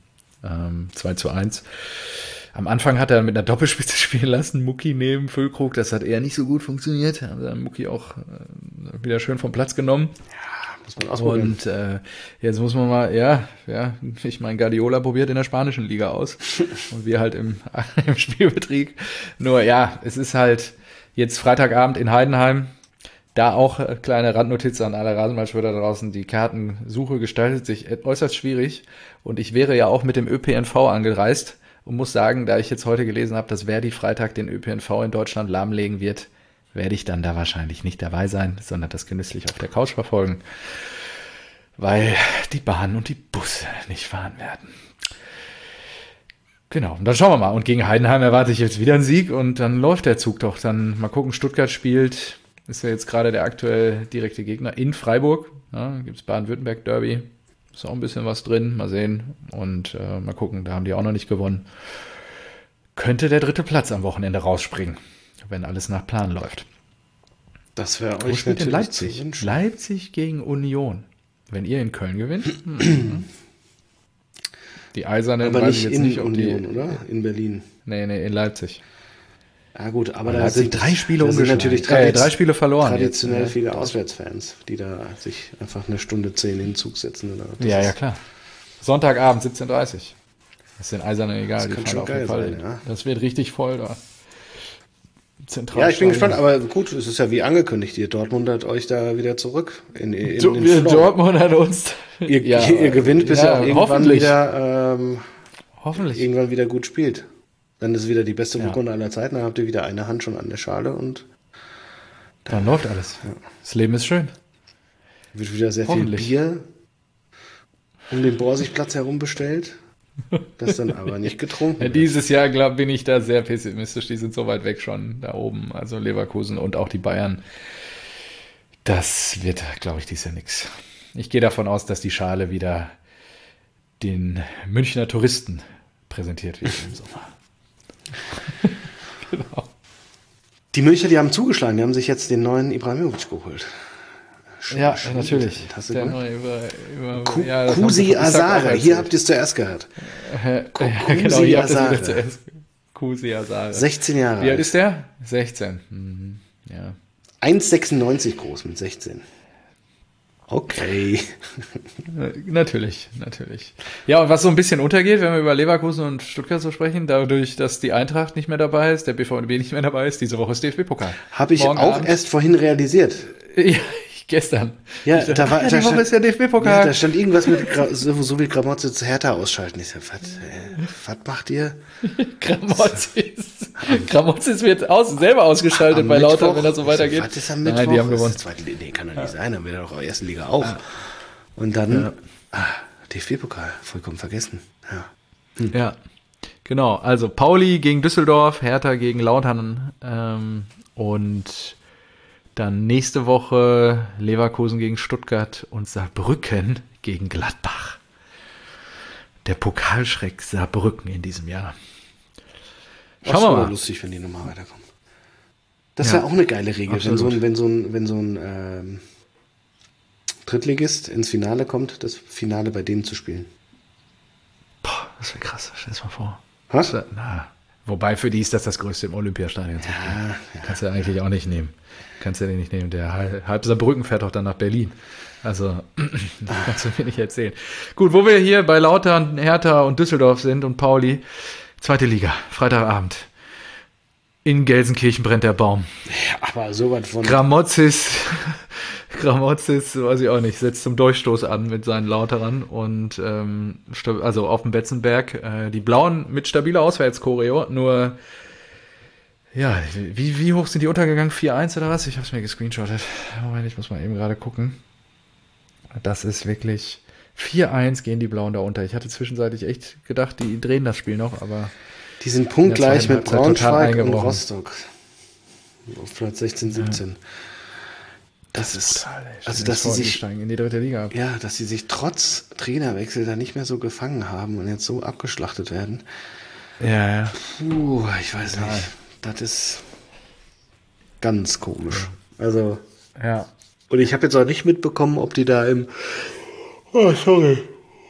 2:1. Am Anfang hat er mit einer Doppelspitze spielen lassen, Mucki neben Füllkrug, das hat eher nicht so gut funktioniert, haben dann Mucki auch wieder schön vom Platz genommen. Muss man ausprobieren. Und jetzt muss man mal, ja, ich meine, Guardiola probiert in der spanischen Liga aus und wir halt im Spielbetrieb. Nur ja, es ist halt jetzt Freitagabend in Heidenheim. Da auch kleine Randnotiz an alle Rasenballspieler da draußen. Die Kartensuche gestaltet sich äußerst schwierig und ich wäre ja auch mit dem ÖPNV angereist und muss sagen, da ich jetzt heute gelesen habe, dass Verdi Freitag den ÖPNV in Deutschland lahmlegen wird, werde ich dann da wahrscheinlich nicht dabei sein, sondern das genüsslich auf der Couch verfolgen, weil die Bahn und die Busse nicht fahren werden. Genau, und dann schauen wir mal. Und gegen Heidenheim erwarte ich jetzt wieder einen Sieg und dann läuft der Zug doch. Dann mal gucken, Stuttgart spielt, ist ja jetzt gerade der aktuell direkte Gegner in Freiburg. Ja, gibt es Baden-Württemberg-Derby, ist auch ein bisschen was drin, mal sehen. Und mal gucken, da haben die auch noch nicht gewonnen. Könnte der 3. Platz am Wochenende rausspringen, wenn alles nach Plan läuft. Das wäre Wo euch spielt denn natürlich Leipzig? zu wünschen. Leipzig gegen Union. Wenn ihr in Köln gewinnt. Die Eisernen Aber weiß ich nicht jetzt in nicht, ob Union, die. oder? In Berlin. Nee, in Leipzig. Ja gut, aber Da da hat sich sind 3 Spiele da sind umgeschlagen. natürlich 3 Spiele verloren. traditionell jetzt. viele Auswärtsfans, die da sich einfach eine Stunde 10 in den Zug setzen. Oder? Das Ja, ist- ja, klar. Sonntagabend, 17:30 Uhr. Das ist den Eisernen egal. Das Die kann fahren schon auf jeden geil Fall. sein, ja. Das wird richtig voll da. Ja, ich bin gespannt, aber gut, es ist ja wie angekündigt, ihr Dortmund hat euch da wieder zurück in den Flow. Dortmund hat uns. Ihr gewinnt, bis ihr auch irgendwann hoffentlich. wieder Hoffentlich. gut spielt. Dann ist wieder die beste Ja. Rückrunde aller Zeiten, dann habt ihr wieder eine Hand schon an der Schale und Dann läuft alles. Das Leben ist schön. wird wieder sehr viel Hoffentlich. Bier um den Borsigplatz herum bestellt, das dann aber nicht getrunken Ja, wird. dieses Jahr, bin ich da sehr pessimistisch. Die sind so weit weg schon da oben. Also Leverkusen und auch die Bayern. Das wird, glaube ich, dieses Jahr nichts. Ich gehe davon aus, dass die Schale wieder den Münchner Touristen präsentiert wird im Sommer. Genau. Die Münchner, die haben zugeschlagen, die haben sich jetzt den neuen Ibrahimovic geholt. Ja, Schön, natürlich. Hast du Der gehört? neue Ku- ja, das Kusi haben sie von Isaac auch Azare, erzählt. hier habt ihr es zuerst gehört. Genau, hier habt ihr es Azare. wieder zuerst. Kusi Azare. 16 Jahre Wie alt alt. ist der? 16. Mhm. Ja. 1,96 groß mit 16. Okay. Natürlich. Ja, und was so ein bisschen untergeht, wenn wir über Leverkusen und Stuttgart so sprechen, dadurch, dass die Eintracht nicht mehr dabei ist, der BVB nicht mehr dabei ist, diese Woche ist DFB-Pokal. Habe ich Morgen auch Abend. erst vorhin realisiert. Ja, gestern. Ja, Ich dachte, da war- die da Woche stand- ist ja Ja, DFB-Pokal. da stand irgendwas mit so wie Gramozze zu Hertha ausschalten. Ich sag, was macht ihr? Gramozis wird selber ausgeschaltet Am bei Lauter, Mittwoch? wenn das so weitergeht. Was ist am Mittwoch? Nein, die haben Das gewonnen. ist zweite Liga. Nee, kann doch nicht sein. Haben wir doch auch erste Liga auch. Und dann DFB-Pokal, vollkommen vergessen. Ja. Ja, genau. Also Pauli gegen Düsseldorf, Hertha gegen Lautern und dann nächste Woche Leverkusen gegen Stuttgart und Saarbrücken gegen Gladbach. Der Pokalschreck Saarbrücken in diesem Jahr. Schauen wir mal. Lustig, wenn die nochmal weiterkommen. Das Ja, wäre auch eine geile Regel, absolut. wenn so ein Drittligist ins Finale kommt, das Finale bei denen zu spielen. Boah, das wäre krass, stell dir mal vor. Was? Wobei für die ist das größte im Olympiastadion zu spielen. Kannst du ja eigentlich auch nicht nehmen. Kannst du ja nicht nehmen. Der halb Saarbrücken fährt doch dann nach Berlin. Also, das kannst du mir nicht erzählen. Gut, wo wir hier bei Lautern, Hertha und Düsseldorf sind und Pauli, zweite Liga, Freitagabend. In Gelsenkirchen brennt der Baum. Ja, aber sowas von. Gramozis, weiß ich auch nicht, setzt zum Durchstoß an mit seinen Lauterern und also auf dem Betzenberg. Die Blauen mit stabiler Auswärtschoreo, nur ja, wie hoch sind die untergegangen? 4-1 oder was? Ich habe es mir gescreenshottet. Moment, ich muss mal eben gerade gucken. Das ist wirklich 4-1 gehen die Blauen da unter. Ich hatte zwischenzeitlich echt gedacht, die drehen das Spiel noch, aber Die sind punktgleich in der mit zweiten Halbzeit total Braunschweig und eingebrochen. Rostock. Auf Platz 16, 17. Das ist, brutal, ey. also dass sie sich, steigen in die dritte Liga ab. ja, dass sie sich trotz Trainerwechsel da nicht mehr so gefangen haben und jetzt so abgeschlachtet werden. Ja. Puh, ich weiß nicht. Das ist ganz komisch. Also, Ja. und ich habe jetzt auch nicht mitbekommen, ob die da im, oh, sorry,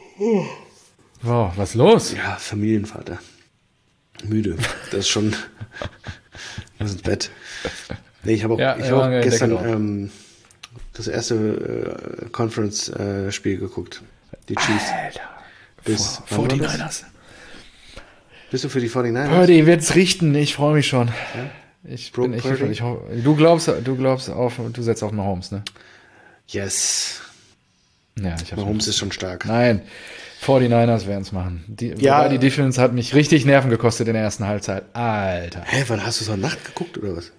Wow, was los? ja, Familienvater. Müde. Das ist schon, muss ins Bett. Nee, ich habe auch, Ja, ich hab auch ja, gestern Deckel das erste Conference-Spiel geguckt. Die Chiefs. Alter. Bis, wann war das? 49ers. Bist du für die 49ers? Purdy wird's richten, ich freue mich schon. Ich Broke bin echt Purdy? gespannt. Du glaubst auf, du setzt auf Mahomes, ne? Yes. Ja, ich hab's Mahomes ist schon stark. Nein, 49ers werden es machen. Wobei die Defense hat mich richtig Nerven gekostet in der ersten Halbzeit. Alter. Hä, wann hast du so Nacht geguckt oder was?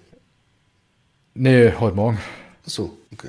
Nee, heute Morgen. Ach so, okay.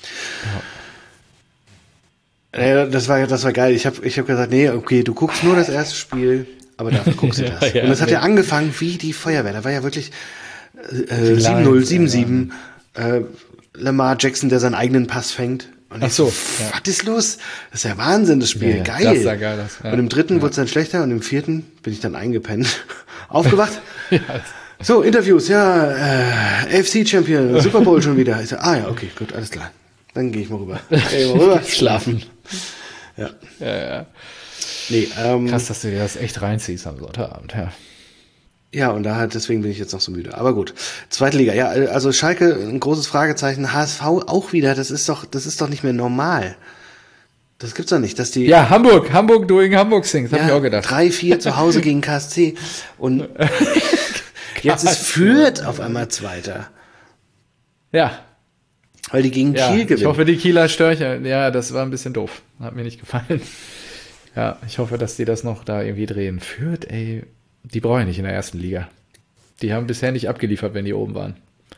Ja, das war geil. Ich hab gesagt, nee, okay, du guckst nur das erste Spiel, aber dafür guckst du das. Ja, und das hat nee. ja angefangen wie die Feuerwehr. Da war ja wirklich 7-0, Lions, 7-7. Lamar Jackson, der seinen eigenen Pass fängt. Und Ach ich so, was ist los? Das ist ja Wahnsinn, das Spiel. Ja, geil. das sah geil aus, ja. Und im dritten wurde es dann schlechter und im vierten bin ich dann eingepennt. Aufgewacht. Ja, So, Interviews, ja, AFC-Champion, Super Bowl schon wieder. Ich so, ja, okay, gut, alles klar. Dann gehe ich mal rüber. Schlafen. Ja. ja. Nee, Krass, dass du dir das echt reinziehst am Sonntagabend, ja. Ja, und deswegen bin ich jetzt noch so müde. Aber gut. Zweite Liga, ja, also Schalke, ein großes Fragezeichen. HSV auch wieder, das ist doch nicht mehr normal. Das gibt's doch nicht, dass die. Ja, Hamburg doing Hamburg things, hab ich auch gedacht. 3-4 zu Hause gegen KSC. Und jetzt ist Fürth auf einmal Zweiter. Ja. Weil die gegen Kiel gewinnen. Ich hoffe, die Kieler Störcher, ja, das war ein bisschen doof. Hat mir nicht gefallen. Ja, ich hoffe, dass die das noch da irgendwie drehen. Fürth, ey, die brauche ich nicht in der ersten Liga. Die haben bisher nicht abgeliefert, wenn die oben waren.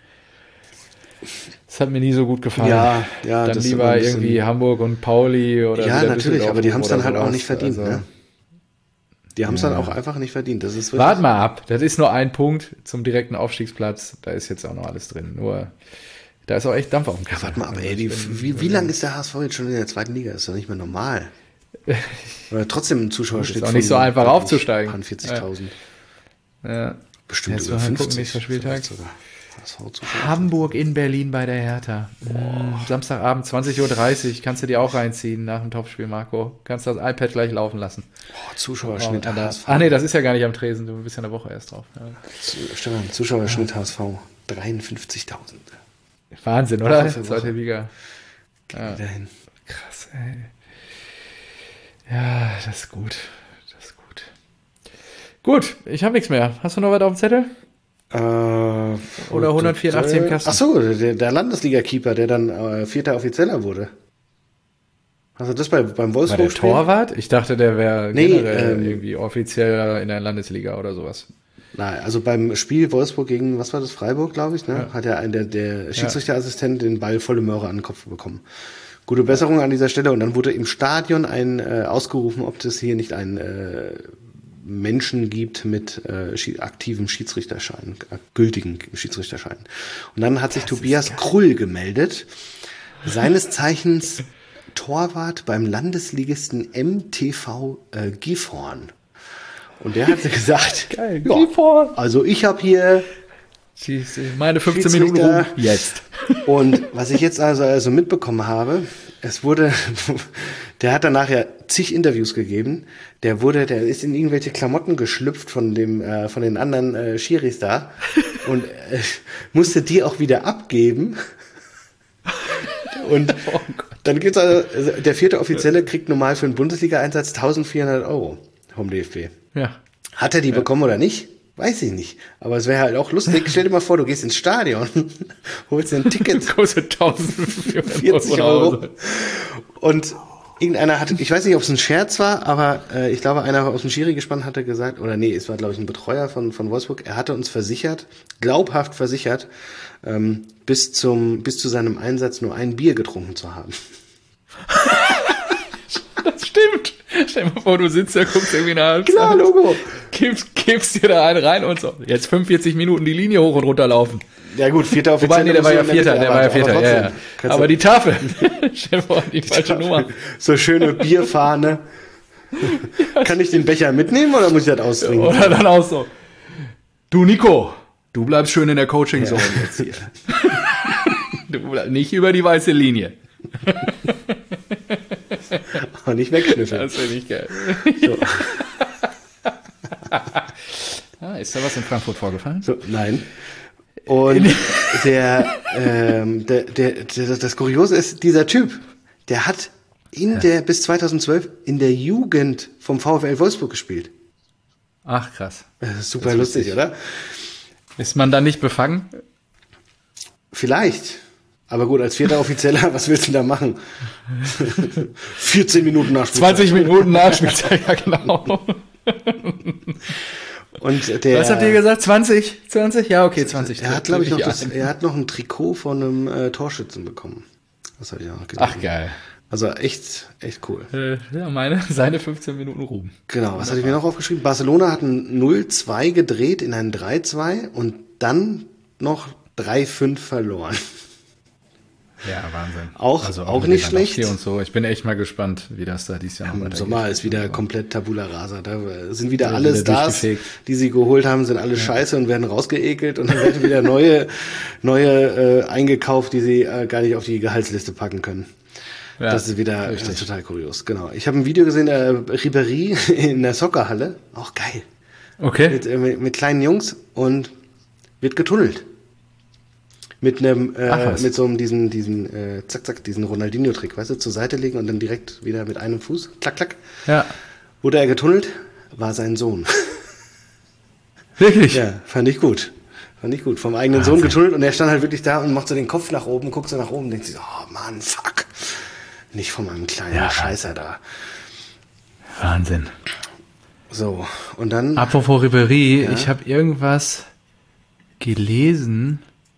Das hat mir nie so gut gefallen. Ja, dann das lieber irgendwie Hamburg und Pauli oder ja, natürlich, aber die haben es dann halt sowas. auch nicht verdient, Also, ne? Die haben es dann auch einfach nicht verdient. Das ist wart mal ab, das ist nur ein Punkt zum direkten Aufstiegsplatz. Da ist jetzt auch noch alles drin. Nur, da ist auch echt Dampf auf dem Kessel. Ja, warte mal ab, ey, wie lange ist der HSV jetzt schon in der zweiten Liga? Das ist doch nicht mehr normal. Oder trotzdem ein Zuschauerschnitt ist auch nicht so einfach aufzusteigen. 40.000. Ja. Bestimmt jetzt über 50. Gucken, nächster Spieltag. HSV-Zuschauer. Hamburg in Berlin bei der Hertha. Samstagabend 20:30 Uhr. Kannst du dir auch reinziehen nach dem Topspiel, Marco. Kannst das iPad gleich laufen lassen. Zuschauerschnitt HSV. Nee, das ist ja gar nicht am Tresen. Du bist ja eine Woche erst drauf. Ja. Stefan, Zuschauerschnitt HSV. 53.000. Wahnsinn, oder? Zweite Liga. Ja. Dahin. Krass, ey. Ja, das ist gut. Gut, ich habe nichts mehr. Hast du noch was auf dem Zettel? Oder 184 im Kasten? Achso, der Landesliga-Keeper, der dann vierter Offizieller wurde. Hast du das beim Wolfsburg? War der Torwart? Ich dachte, der wäre generell irgendwie offiziell in der Landesliga oder sowas. Nein, also beim Spiel Wolfsburg gegen, was war das, Freiburg, glaube ich, ne? Hat ja der Schiedsrichterassistent den Ball volle Möhre an den Kopf bekommen. Gute Besserung an dieser Stelle. Und dann wurde im Stadion ausgerufen, ob es hier nicht einen Menschen gibt mit aktivem Schiedsrichterschein, gültigen Schiedsrichterschein. Und dann hat sich Tobias Krull gemeldet, seines Zeichens Torwart beim Landesligisten MTV Gifhorn. Und der hat gesagt, geil, ja, also ich habe hier meine 15 Minuten rum jetzt. Und was ich jetzt also mitbekommen habe, der hat danach ja zig Interviews gegeben. Der ist in irgendwelche Klamotten geschlüpft von den anderen Schiris da und musste die auch wieder abgeben. Und dann gibt's also der vierte Offizielle kriegt normal für einen Bundesliga-Einsatz 1.400 € vom DFB. Ja. Hat er die bekommen oder nicht? Weiß ich nicht. Aber es wäre halt auch lustig. Stell dir mal vor, du gehst ins Stadion, holst dir ein Ticket. Kostet 1.440 € Und irgendeiner hatte, ich weiß nicht, ob es ein Scherz war, aber ich glaube, einer aus dem Schiri-Gespann hatte gesagt, oder nee, es war, glaube ich, ein Betreuer von Wolfsburg, er hatte uns versichert, glaubhaft versichert, bis zu seinem Einsatz nur ein Bier getrunken zu haben. Das stimmt. Stell dir mal vor, du sitzt da, guckst irgendwie eine Halbzeit. Klar, Logo. Kippst dir da einen rein und so. Jetzt 45 Minuten die Linie hoch und runter laufen. Ja gut, vierter Offizier. Wobei, nee, der war ja Vierter, ja. Aber die Tafel. Stell dir vor, die falsche Nummer. So schöne Bierfahne. Kann ich den Becher mitnehmen oder muss ich das austrinken? Oder dann auch so. Du, Nico, du bleibst schön in der Coaching-Zone jetzt hier. Du bleibst nicht über die weiße Linie. Aber nicht wegschnüffeln. Das finde ich geil. So. Ist da was in Frankfurt vorgefallen? So, nein. Und das Kuriose ist, dieser Typ, der hat bis 2012 in der Jugend vom VfL Wolfsburg gespielt. Ach, krass. Das ist super lustig, oder? Ist man dann nicht befangen? Vielleicht. Aber gut, als vierter Offizieller, was willst du da machen? 14 Minuten Nachspielzeit. 20 Minuten Nachspielzeit, ja genau. Und was habt ihr gesagt? 20? 20? Ja, okay, 20. Er hat, glaube ich, er hat noch ein Trikot von einem Torschützen bekommen. Das habe ich auch gesehen. Ach, geil. Also echt cool. Ja, seine 15 Minuten Ruhm. Genau, was hatte ich mir noch aufgeschrieben? Barcelona hat ein 0-2 gedreht in ein 3-2 und dann noch 3-5 verloren. Ja, Wahnsinn. Auch nicht schlecht. Und so. Ich bin echt mal gespannt, wie das da dieses Jahr noch weitergeht. Im Sommer ist wieder komplett Tabula Rasa. Da sind wieder alle Stars, die sie geholt haben, sind alle scheiße und werden rausgeekelt und dann werden wieder neue eingekauft, die sie gar nicht auf die Gehaltsliste packen können. Ja, das ist wieder total kurios. Genau. Ich habe ein Video gesehen, Ribéry in der Soccerhalle. Auch geil. Okay. mit kleinen Jungs und wird getunnelt. Mit einem, mit so einem diesen zack, zack, diesen Ronaldinho-Trick, weißt du, zur Seite legen und dann direkt wieder mit einem Fuß, klack, klack. Ja. Wurde er getunnelt, war sein Sohn. Wirklich? Ja, fand ich gut. Vom eigenen Sohn getunnelt und er stand halt wirklich da und macht so den Kopf nach oben, guckt so nach oben und denkt sich, oh Mann, fuck. Nicht von meinem kleinen Scheißer da. Wahnsinn. So, und dann... Apropos Ribéry, ich habe irgendwas gelesen,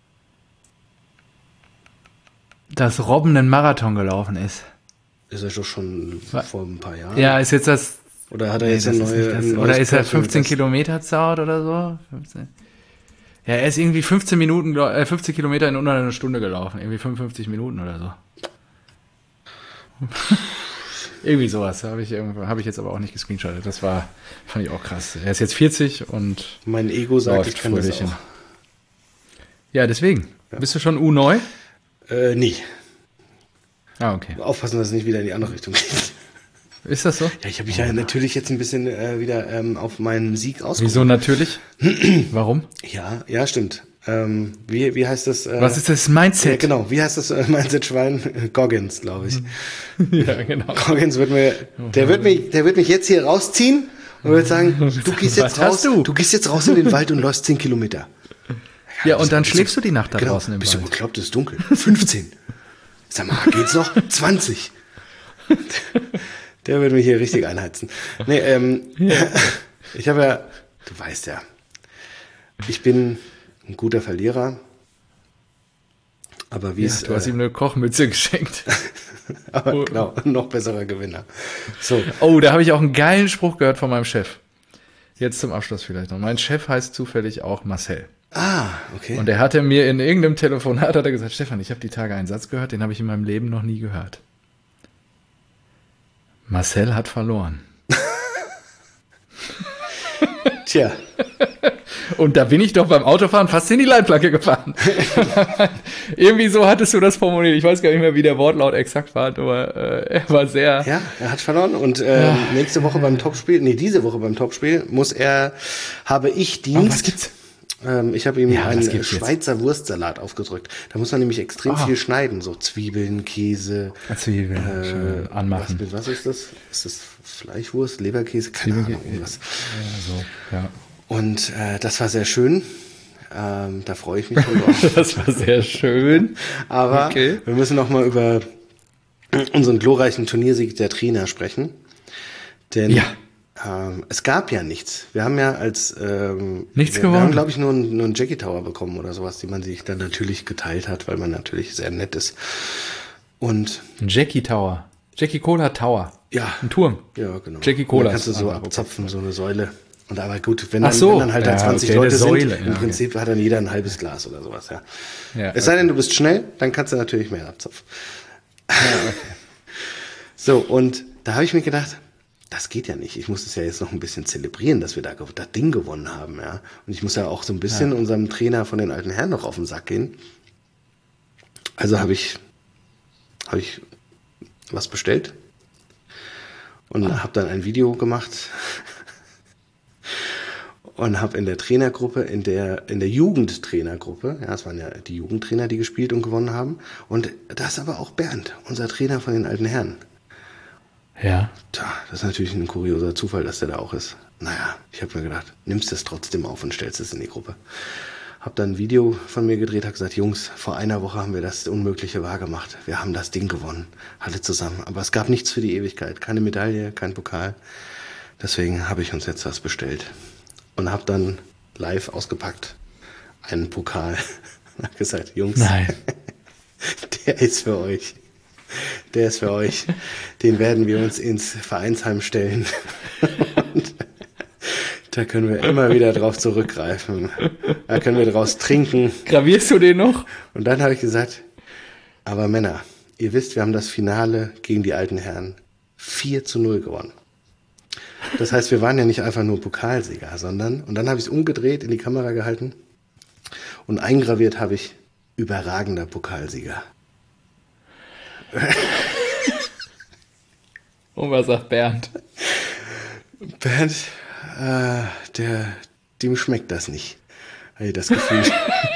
dass Robben einen Marathon gelaufen ist. Ist er doch schon vor ein paar Jahren? Ja, ist jetzt das... Oder hat er jetzt eine neue... Oder ist er 15 Kilometer zaut oder so? 15. Ja, er ist irgendwie 15 Kilometer in unter einer Stunde gelaufen. Irgendwie 55 Minuten oder so. Irgendwie sowas. Habe ich jetzt aber auch nicht gescreenshottet. Fand ich auch krass. Er ist jetzt 40 und mein Ego sagt, ich kann das auch. Ja, deswegen. Ja. Bist du schon U neu? Nie. Ah, okay. Aufpassen, dass es nicht wieder in die andere Richtung geht. Ist das so? Ja, ich habe mich ja natürlich jetzt ein bisschen wieder auf meinen Sieg ausgeruht. Wieso natürlich? Warum? Ja, stimmt. Wie heißt das? Was ist das Mindset? Ja, genau, wie heißt das Mindset-Schwein? Goggins, glaube ich. Ja, genau. Goggins wird mich jetzt hier rausziehen und wird sagen, du gehst jetzt raus, du gehst jetzt raus in den Wald und läufst 10 Kilometer. Ja, und dann schläfst du die Nacht da draußen im Wald. Bist du bekloppt, es ist dunkel. 15. Sag mal, geht's noch? 20. Der wird mich hier richtig einheizen. Nee, ich habe ja, du weißt ja, ich bin ein guter Verlierer, aber wie es... Du hast ihm eine Kochmütze geschenkt. Aber genau, noch besserer Gewinner. So. Oh, da habe ich auch einen geilen Spruch gehört von meinem Chef. Jetzt zum Abschluss vielleicht noch. Mein Chef heißt zufällig auch Marcel. Ah, okay. Und er hatte mir in irgendeinem Telefonat hat er gesagt, Stefan, ich habe die Tage einen Satz gehört, den habe ich in meinem Leben noch nie gehört. Marcel hat verloren. Tja. Und da bin ich doch beim Autofahren fast in die Leitplanke gefahren. Irgendwie so hattest du das formuliert. Ich weiß gar nicht mehr, wie der Wortlaut exakt war, aber er war sehr... Ja, er hat verloren und nächste Woche beim Topspiel, diese Woche beim Topspiel, habe ich Dienst. Was gibt's? Ich habe ihm einen Schweizer Wurstsalat aufgedrückt. Da muss man nämlich extrem viel schneiden. So Zwiebeln, Käse. Zwiebeln anmachen. Was ist das? Ist das Fleischwurst, Leberkäse? Keine Ahnung. Irgendwas. Ja. Und das war sehr schön. Da freue ich mich schon drauf. Das war sehr schön. Aber wir müssen noch mal über unseren glorreichen Turniersieg der Trainer sprechen. Denn es gab ja nichts. Wir haben ja als nichts gewonnen. Wir haben, glaube ich, nur einen Jackie Tower bekommen oder sowas, die man sich dann natürlich geteilt hat, weil man natürlich sehr nett ist. Und ein Jackie Tower. Jackie Cola Tower. Ja. Ein Turm. Ja, genau. Jackie Cola. Kannst du so abzapfen, so eine Säule. Und aber gut, wenn dann halt da 20 Leute sind, im Prinzip hat dann jeder ein halbes Glas oder sowas, Es sei denn, du bist schnell, dann kannst du natürlich mehr abzapfen. So, und da habe ich mir gedacht, das geht ja nicht. Ich muss es ja jetzt noch ein bisschen zelebrieren, dass wir da das Ding gewonnen haben, ja. Und ich muss ja auch so ein bisschen unserem Trainer von den alten Herren noch auf den Sack gehen. Also habe ich was bestellt und habe dann ein Video gemacht und habe in der Trainergruppe, in der Jugendtrainergruppe, es waren ja die Jugendtrainer, die gespielt und gewonnen haben, und da ist aber auch Bernd, unser Trainer von den alten Herren. Ja. Tja, das ist natürlich ein kurioser Zufall, dass der da auch ist. Naja, ich habe mir gedacht, nimmst das trotzdem auf und stellst es in die Gruppe. Hab dann ein Video von mir gedreht, habe gesagt, Jungs, vor einer Woche haben wir das Unmögliche wahrgemacht. Wir haben das Ding gewonnen, alle zusammen. Aber es gab nichts für die Ewigkeit, keine Medaille, kein Pokal. Deswegen habe ich uns jetzt was bestellt. Und habe dann live ausgepackt einen Pokal. Und habe gesagt, Jungs, der ist für euch. Der ist für euch. Den werden wir uns ins Vereinsheim stellen. Und da können wir immer wieder drauf zurückgreifen. Da können wir draus trinken. Gravierst du den noch? Und dann habe ich gesagt, aber Männer, ihr wisst, wir haben das Finale gegen die alten Herren 4-0 gewonnen. Das heißt, wir waren ja nicht einfach nur Pokalsieger, sondern, und dann habe ich es umgedreht, in die Kamera gehalten und eingraviert habe ich überragender Pokalsieger. Und was sagt Bernd? Bernd dem schmeckt das nicht. Habe ich das Gefühl.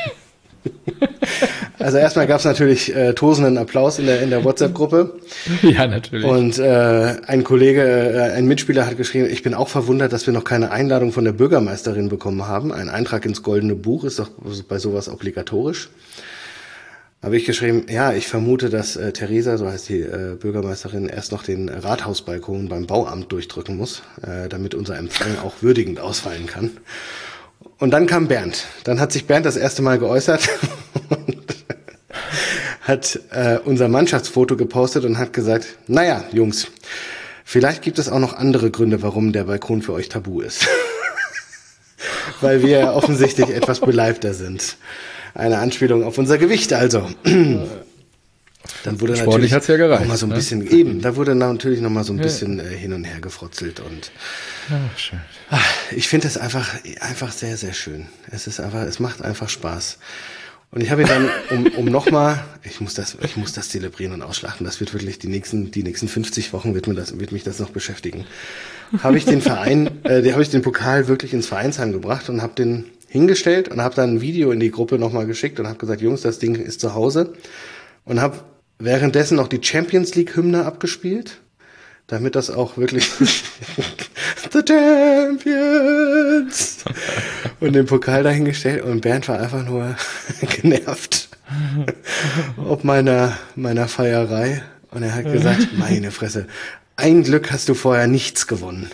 Also erstmal gab es natürlich tosenden Applaus in der WhatsApp-Gruppe. Ja, natürlich. Und ein Kollege, ein Mitspieler hat geschrieben, ich bin auch verwundert, dass wir noch keine Einladung von der Bürgermeisterin bekommen haben. Ein Eintrag ins Goldene Buch ist doch bei sowas obligatorisch. Habe ich geschrieben, ja, ich vermute, dass Theresa, so heißt die Bürgermeisterin, erst noch den Rathausbalkon beim Bauamt durchdrücken muss, damit unser Empfang auch würdigend ausfallen kann. Und dann kam Bernd. Dann hat sich Bernd das erste Mal geäußert und hat unser Mannschaftsfoto gepostet und hat gesagt, naja, Jungs, vielleicht gibt es auch noch andere Gründe, warum der Balkon für euch tabu ist. Weil wir offensichtlich etwas beleibter sind. Eine Anspielung auf unser Gewicht also. Dann wurde sportlich hat's ja gereicht, noch mal so ein bisschen, eben, da wurde natürlich noch mal so ein bisschen hin und her gefrotzelt und schön. Ich finde es einfach sehr, sehr schön. Es macht einfach Spaß. Und ich habe ihn dann, um nochmal, ich muss das zelebrieren und ausschlachten, das wird wirklich die nächsten 50 Wochen wird mich das noch beschäftigen. Habe ich den Pokal wirklich ins Vereinsheim gebracht und habe den hingestellt und habe dann ein Video in die Gruppe nochmal geschickt und habe gesagt, Jungs, das Ding ist zu Hause. Und habe währenddessen noch die Champions League Hymne abgespielt, damit das auch wirklich The Champions und den Pokal dahingestellt und Bernd war einfach nur genervt ob meiner Feierei und er hat gesagt, meine Fresse, ein Glück hast du vorher nichts gewonnen.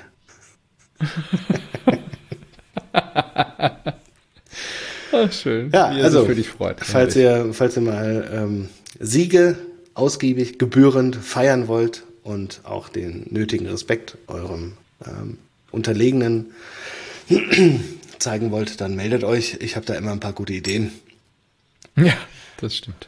Ach, schön. Ja, also für dich freut. Falls ihr mal Siege ausgiebig, gebührend feiern wollt und auch den nötigen Respekt eurem Unterlegenen zeigen wollt, dann meldet euch. Ich habe da immer ein paar gute Ideen. Ja, das stimmt.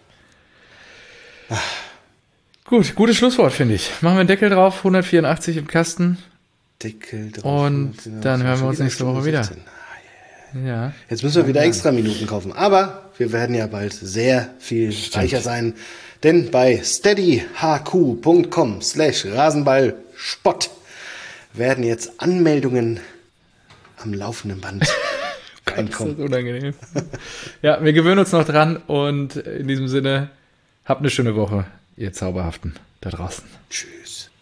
Gut, gutes Schlusswort, finde ich. Machen wir einen Deckel drauf, 184 im Kasten. Deckel drauf. Und dann hören wir uns nächste Woche wieder. Ja. Jetzt müssen wir wieder extra Minuten kaufen. Aber wir werden ja bald sehr viel reicher sein. Denn bei steadyhq.com/Rasenballspott werden jetzt Anmeldungen am laufenden Band reinkommen. Das ist unangenehm. Ja, wir gewöhnen uns noch dran und in diesem Sinne, habt eine schöne Woche, ihr Zauberhaften da draußen. Tschüss.